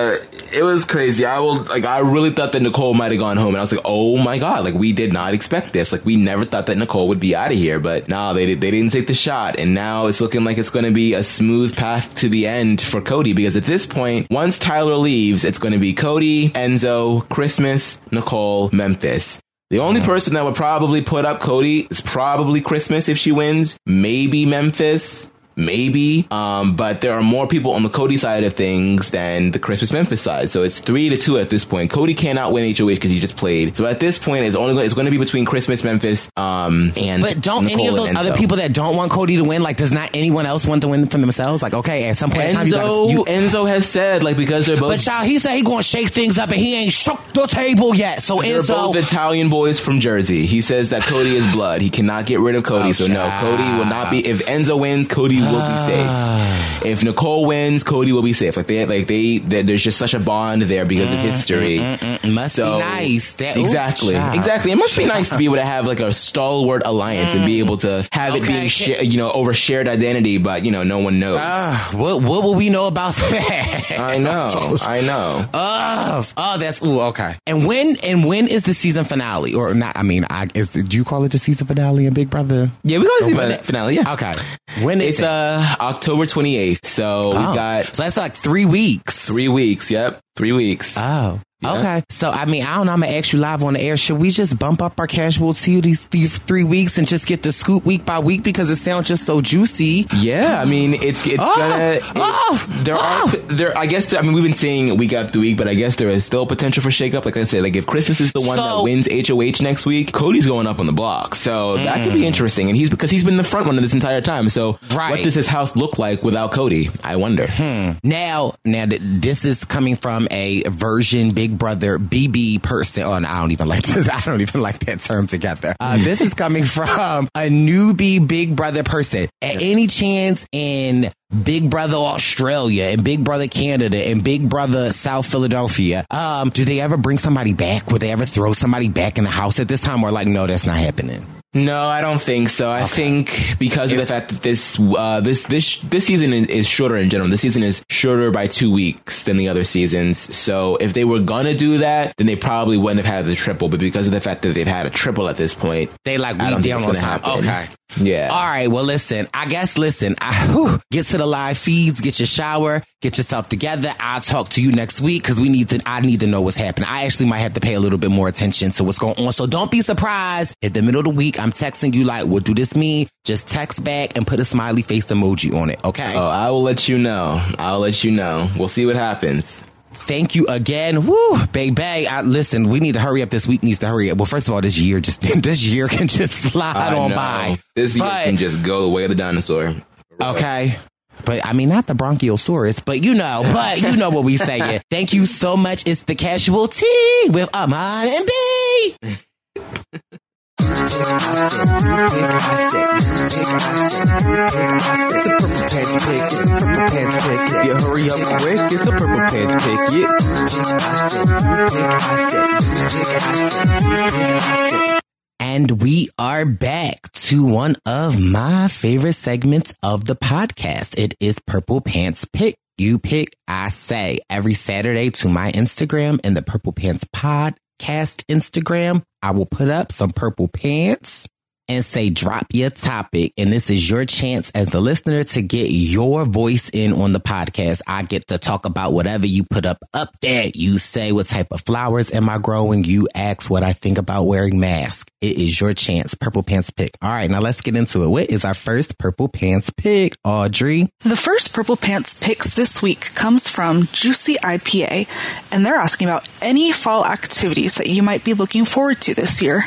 was crazy. I really thought that Nicole might have gone home, and I was like, oh my God, like we did not expect this. Like we never thought that Nicole would be out of here, but no, they didn't take the shot, and now it's looking like it's going to be a smooth path to the end for Cody, because at this point, once Tyler leaves, it's going to be Cody, Enzo, Christmas, Nicole, Memphis. The only person that would probably put up Cody is probably Christmas if she wins. Maybe Memphis. Maybe. But there are more people on the Cody side of things than the Christmas Memphis side. So it's 3-2 at this point. Cody cannot win HOH because he just played. So at this point, it's going to be between Christmas, Memphis, and But don't Nicole any of those other people that don't want Cody to win, like, does not anyone else want to win for themselves? Like, okay, at some point in time, Enzo has said, like, because they're both... But child, he said he going to shake things up and he ain't shook the table yet. So they're both Italian boys from Jersey. He says that Cody is blood. He cannot get rid of Cody. No, Cody will not be... If Enzo wins, Cody will be safe. If Nicole wins, Cody will be safe. There's just such a bond there because of history. Must be nice. Exactly. It must be nice to be able to have like a stalwart alliance and be able to have it being over shared identity, but no one knows. What will we know about that? I know. That's okay. And when is the season finale or not? I mean, do you call it the season finale in Big Brother? Yeah, we call it the finale. Yeah. Okay. When is it? October 28th. So we got... So that's like 3 weeks. 3 weeks. Yep. 3 weeks. Oh. Yeah. Okay. So, I mean, I don't know. I'm going to ask you live on the air. Should we just bump up our casual to these 3 weeks and just get the scoop week by week because it sounds just so juicy? Yeah. I mean, I guess, we've been saying week after week, but I guess there is still potential for shakeup. Like I said, like if Christmas is the one that wins HOH next week, Cody's going up on the block. So that could be interesting. And because he's been the front runner this entire time. So what does his house look like without Cody? I wonder. Now, this is coming from a version Big Brother BB person. Oh, no, I don't even like this. I don't even like that term together. This is coming from a newbie Big Brother person. At any chance in Big Brother Australia and Big Brother Canada and Big Brother South Philadelphia, do they ever bring somebody back? Would they ever throw somebody back in the house at this time? Or like, no, that's not happening? No, I don't think so. I think because of the fact that this season is shorter in general. This season is shorter by 2 weeks than the other seasons. So if they were gonna do that, then they probably wouldn't have had the triple. But because of the fact that they've had a triple at this point, they like we down on time. Okay. Yeah. All right. Well, listen, get to the live feeds, get your shower, get yourself together. I'll talk to you next week because I need to know what's happening. I actually might have to pay a little bit more attention to what's going on. So don't be surprised if the middle of the week I'm texting you like, what do this mean? Just text back and put a smiley face emoji on it. Okay. Oh, I will let you know. We'll see what happens. Thank you again. Woo, baby. Listen, we need to hurry up. This week needs to hurry up. Well, first of all, this year can just slide on by. This year can just go the way of the dinosaur. Okay. But I mean, not the Bronchiosaurus, but you know what we say. Thank you so much. It's the Casual Tea with Amon and B. It's a purple pants pick. It's a purple pants pick. If you hurry up quick, it's a purple pants pick. Yeah. And we are back to one of my favorite segments of the podcast. It is Purple Pants Pick. You pick, I say, every Saturday to my Instagram and the Purple Pants Podcast Instagram. I will put up some purple pants and say, drop your topic. And this is your chance as the listener to get your voice in on the podcast. I get to talk about whatever you put up there. You say, what type of flowers am I growing? You ask what I think about wearing masks. It is your chance. Purple Pants Pick. All right, now let's get into it. What is our first Purple Pants Pick, Audrey? The first Purple Pants Picks this week comes from Juicy IPA, and they're asking about any fall activities that you might be looking forward to this year.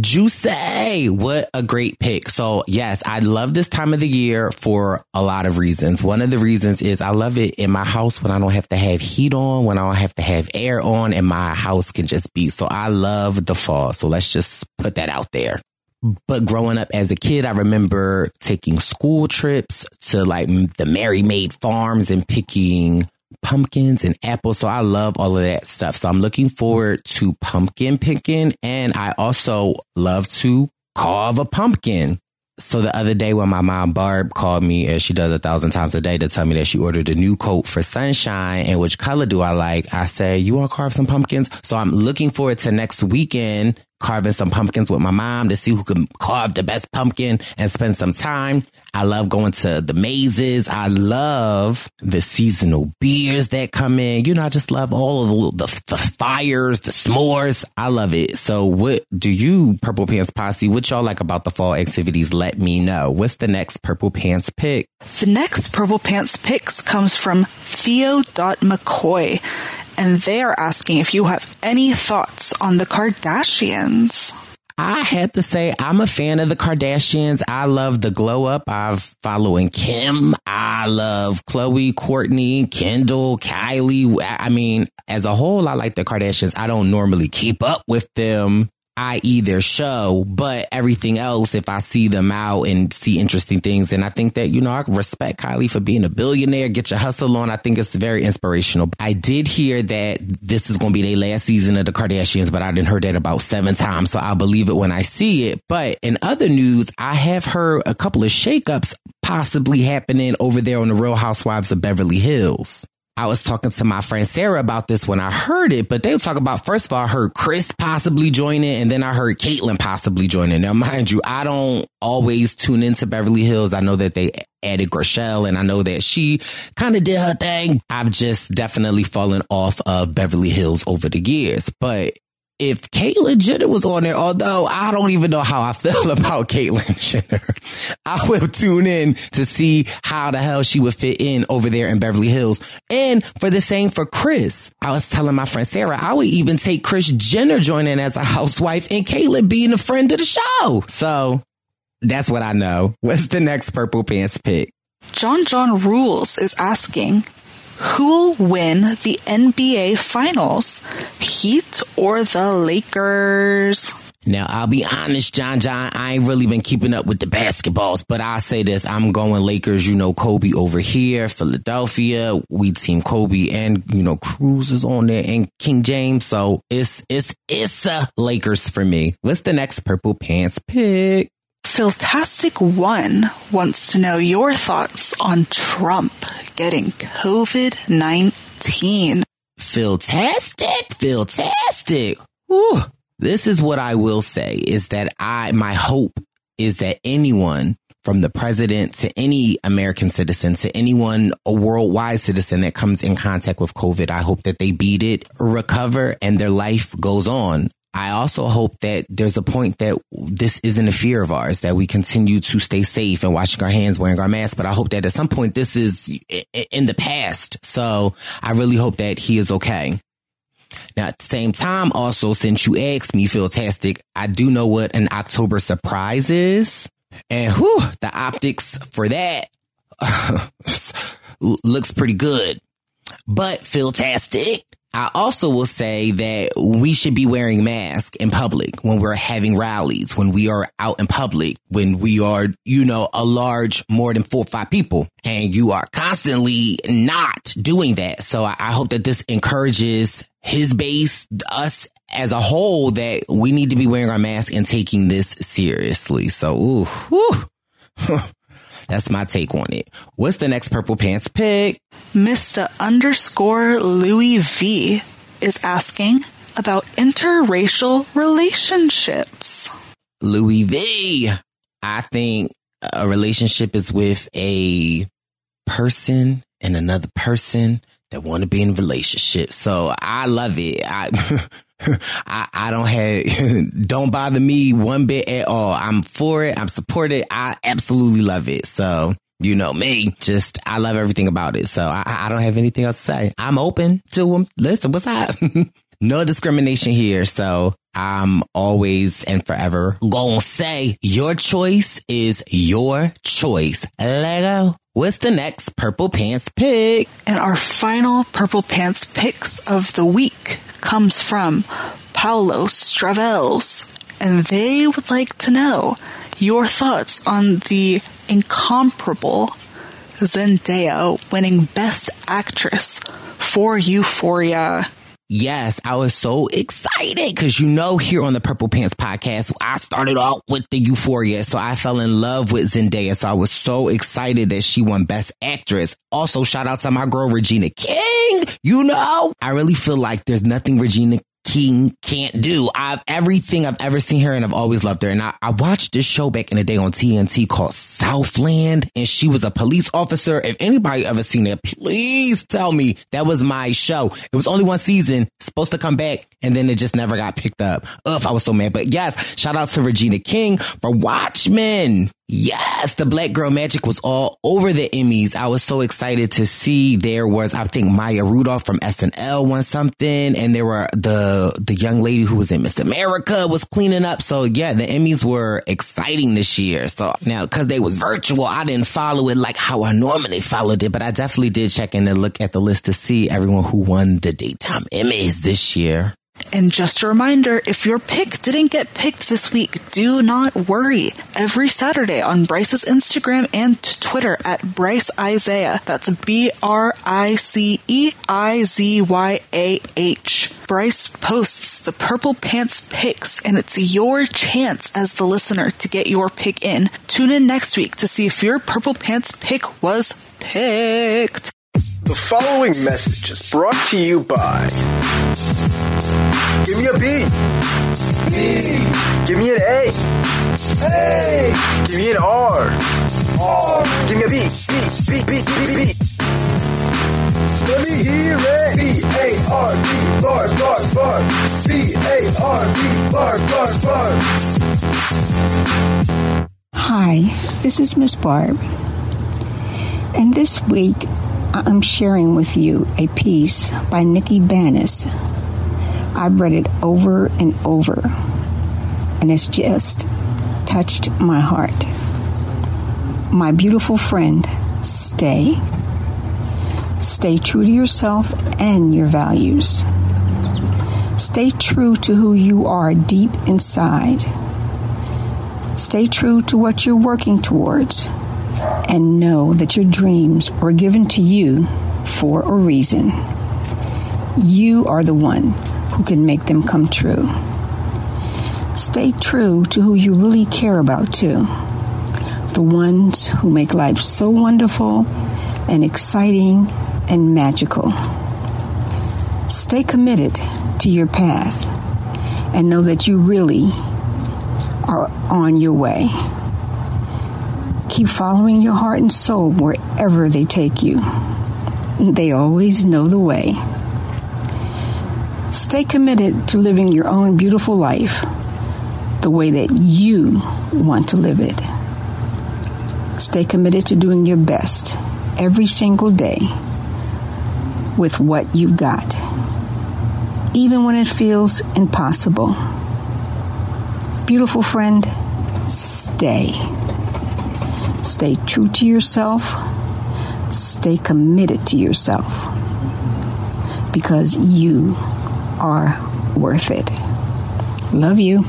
Juicy, what a great pick. So yes, I love this time of the year for a lot of reasons. One of the reasons is I love it in my house when I don't have to have heat on, when I don't have to have air on, and my house can just be. So I love the fall. So let's just put that out there. But growing up as a kid, I remember taking school trips to like the Mary Maid farms and picking pumpkins and apples. So I love all of that stuff. So I'm looking forward to pumpkin picking. And I also love to carve a pumpkin. So the other day when my mom Barb called me, as she does 1,000 times a day, to tell me that she ordered a new coat for Sunshine and which color do I like, I said, you want to carve some pumpkins? So I'm looking forward to next weekend carving some pumpkins with my mom to see who can carve the best pumpkin and spend some time. I love going to the mazes. I love the seasonal beers that come in. You know, I just love all of the fires, the s'mores. I love it. So what do you, Purple Pants Posse, what y'all like about the fall activities? Let me know. What's the next Purple Pants pick? The next Purple Pants Picks comes from Theo.McCoy. And they are asking if you have any thoughts on the Kardashians. I had to say, I'm a fan of the Kardashians. I love the glow up. I'm following Kim. I love Khloe, Kourtney, Kendall, Kylie. I mean, as a whole, I like the Kardashians. I don't normally keep up with them, i.e. their show, but everything else, if I see them out and see interesting things, and I think that, you know, I respect Kylie for being a billionaire, get your hustle on. I think it's very inspirational. I did hear that this is going to be their last season of the Kardashians, but I didn't heard that about 7 times, so I'll believe it when I see it. But in other news, I have heard a couple of shakeups possibly happening over there on the Real Housewives of Beverly Hills. I was talking to my friend Sarah about this when I heard it, but they were talking about, first of all, I heard Chris possibly joining, and then I heard Caitlyn possibly joining. Now, mind you, I don't always tune into Beverly Hills. I know that they added Grishelle, and I know that she kind of did her thing. I've just definitely fallen off of Beverly Hills over the years. But if Caitlyn Jenner was on there, although I don't even know how I feel about Caitlyn Jenner, I will tune in to see how the hell she would fit in over there in Beverly Hills. And for the same for Chris, I was telling my friend Sarah, I would even take Kris Jenner joining as a housewife and Caitlyn being a friend of the show. So that's what I know. What's the next Purple Pants pick? John Rules is asking, who will win the NBA Finals, Heat or the Lakers? Now, I'll be honest, John, I ain't really been keeping up with the basketballs, but I'll say this, I'm going Lakers, you know, Kobe over here, Philadelphia, we team Kobe, and, you know, Cruz is on there, and King James, so it's Lakers for me. What's the next Purple Pants pick? Philtastic1 wants to know your thoughts on Trump getting COVID-19. Philtastic. Whew. This is what I will say is that my hope is that anyone, from the president to any American citizen to anyone, a worldwide citizen that comes in contact with COVID, I hope that they beat it, recover, and their life goes on. I also hope that there's a point that this isn't a fear of ours, that we continue to stay safe and washing our hands, wearing our masks. But I hope that at some point this is in the past. So I really hope that he is okay. Now, at the same time, also, since you asked me, Philtastic, I do know what an October surprise is. And the optics for that looks pretty good. But Philtastic, I also will say that we should be wearing masks in public when we're having rallies, when we are out in public, when we are, a large, more than 4 or 5 people, and you are constantly not doing that. So I hope that this encourages his base, us as a whole, that we need to be wearing our mask and taking this seriously. So, that's my take on it. What's the next Purple Pants pick? Mr_Louis V is asking about interracial relationships. Louis V, I think a relationship is with a person and another person that want to be in a relationship. So I love it. I don't don't bother me one bit at all. I'm for it. I'm supportive. I absolutely love it. So, me, I love everything about it. So I don't have anything else to say. I'm open to them. Listen, what's up? No discrimination here. So I'm always and forever gonna say your choice is your choice. Lego. What's the next Purple Pants pick? And our final Purple Pants picks of the week comes from Paulo Stravels, and they would like to know your thoughts on the incomparable Zendaya winning Best Actress for Euphoria. Yes, I was so excited because, here on the Purple Pants podcast, I started off with the Euphoria. So I fell in love with Zendaya. So I was so excited that she won Best Actress. Also, shout out to my girl, Regina King. I really feel like there's nothing Regina King can't do. Everything I've ever seen her, and I've always loved her. And I watched this show back in the day on TNT called Southland, and she was a police officer. If anybody ever seen it, please tell me. That was my show. It was only one season, supposed to come back, and then it just never got picked up. Ugh, I was so mad. But yes, shout out to Regina King for Watchmen. Yes, the Black Girl Magic was all over the Emmys. I was so excited to see there was, I think, Maya Rudolph from SNL won something, and there were the young lady who was in Miss America was cleaning up. So yeah, the Emmys were exciting this year. So now, because they was virtual, I didn't follow it like how I normally followed it, but I definitely did check in and look at the list to see everyone who won the daytime Emmys this year. And just a reminder, if your pick didn't get picked this week, do not worry. Every Saturday on Bryce's Instagram and Twitter at Bryce Isaiah. That's BRICEIZYAH. Bryce posts the Purple Pants picks, and it's your chance as the listener to get your pick in. Tune in next week to see if your Purple Pants pick was picked. The following message is brought to you by Give me a B. B. Give me an A. A. Give me an R. R. Give me a B. B. B. B. B. B. B. Let me hear it. B-A-R-B. Bar. Bar. Bar. B-A-R-B. Bar. Bar. Bar. Hi, this is Miss Barb. And this week, I'm sharing with you a piece by Nikki Banas. I've read it over and over, and it's just touched my heart. My beautiful friend, stay. Stay true to yourself and your values. Stay true to who you are deep inside. Stay true to what you're working towards. And know that your dreams were given to you for a reason. You are the one who can make them come true. Stay true to who you really care about, too. The ones who make life so wonderful and exciting and magical. Stay committed to your path and know that you really are on your way. Keep following your heart and soul wherever they take you. They always know the way. Stay committed to living your own beautiful life the way that you want to live it. Stay committed to doing your best every single day with what you've got, even when it feels impossible. Beautiful friend, stay. Stay true to yourself. Stay committed to yourself, because you are worth it. Love you.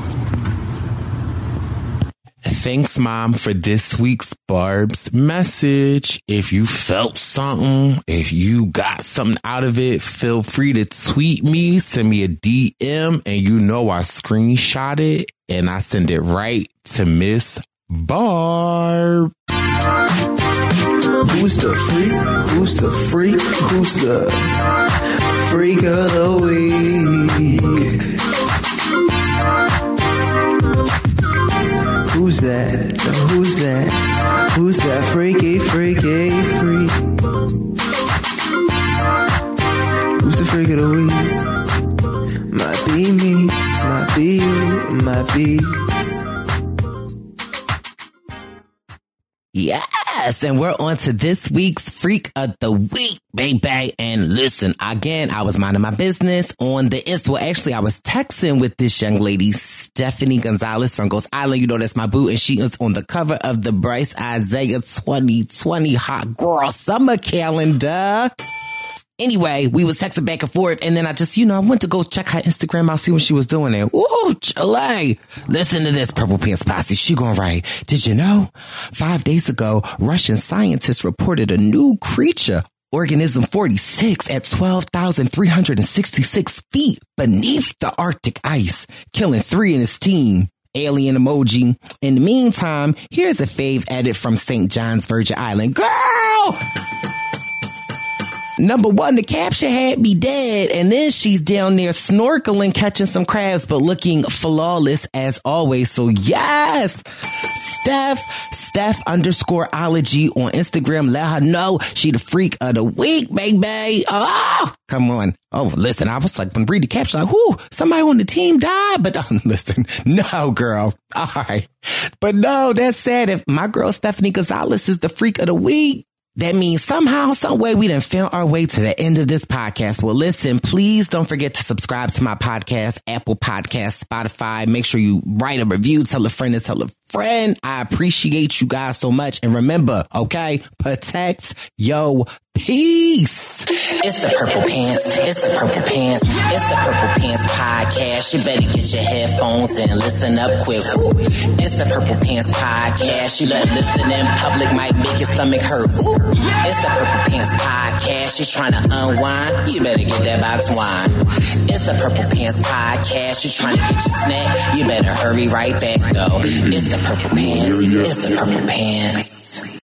Thanks, Mom, for this week's Barb's message. If you felt something, if you got something out of it, feel free to tweet me, send me a DM, and you know I screenshot it and I send it right to Miss Barb. Who's the freak? Who's the freak? Who's the freak of the week? Who's that? Who's that? Who's that freaky, freaky, freak? Who's the freak of the week? Might be me, might be you, might be. Yes, and we're on to this week's Freak of the Week, baby. And listen, again, I was minding my business on the Insta. Well, actually, I was texting with this young lady, Stephanie Gonzalez from Ghost Island. You know, that's my boo. And she is on the cover of the Bryce Isaiah 2020 Hot Girl Summer Calendar. Anyway, we was texting back and forth, and then I just, I went to go check her Instagram. I'll see what she was doing there. Ooh, Chile. Listen to this, Purple Pants Posse. She gonna write, did you know? 5 days ago, Russian scientists reported a new creature, Organism 46, at 12,366 feet beneath the Arctic ice, killing 3 in his team. Alien emoji. In the meantime, here's a fave edit from St. John's, Virgin Island. Girl! Number one, the caption had me dead, and then she's down there snorkeling, catching some crabs, but looking flawless as always. So yes, Steph_ology on Instagram. Let her know she the freak of the week, baby. Oh, come on. Oh, listen, I was like, when read the caption, like, whoo, somebody on the team died. But listen, no, girl. All right. But no, that's sad. If my girl Stephanie Gonzalez is the freak of the week, that means somehow, some way we done found our way to the end of this podcast. Well, listen, please don't forget to subscribe to my podcast, Apple Podcasts, Spotify. Make sure you write a review, tell a friend to tell a friend. I appreciate you guys so much. And remember, okay, protect your peace. It's the Purple Pants. It's the Purple Pants. It's the Purple Pants podcast. You better get your headphones and listen up quick. Ooh. It's the Purple Pants podcast. You better listen in public, might make your stomach hurt. Ooh. It's the Purple Pants podcast. You're trying to unwind, you better get that box wine. It's the Purple Pants podcast. You're trying to get your snack, you better hurry right back though. It's the Purple Pants. It's the Purple Pants.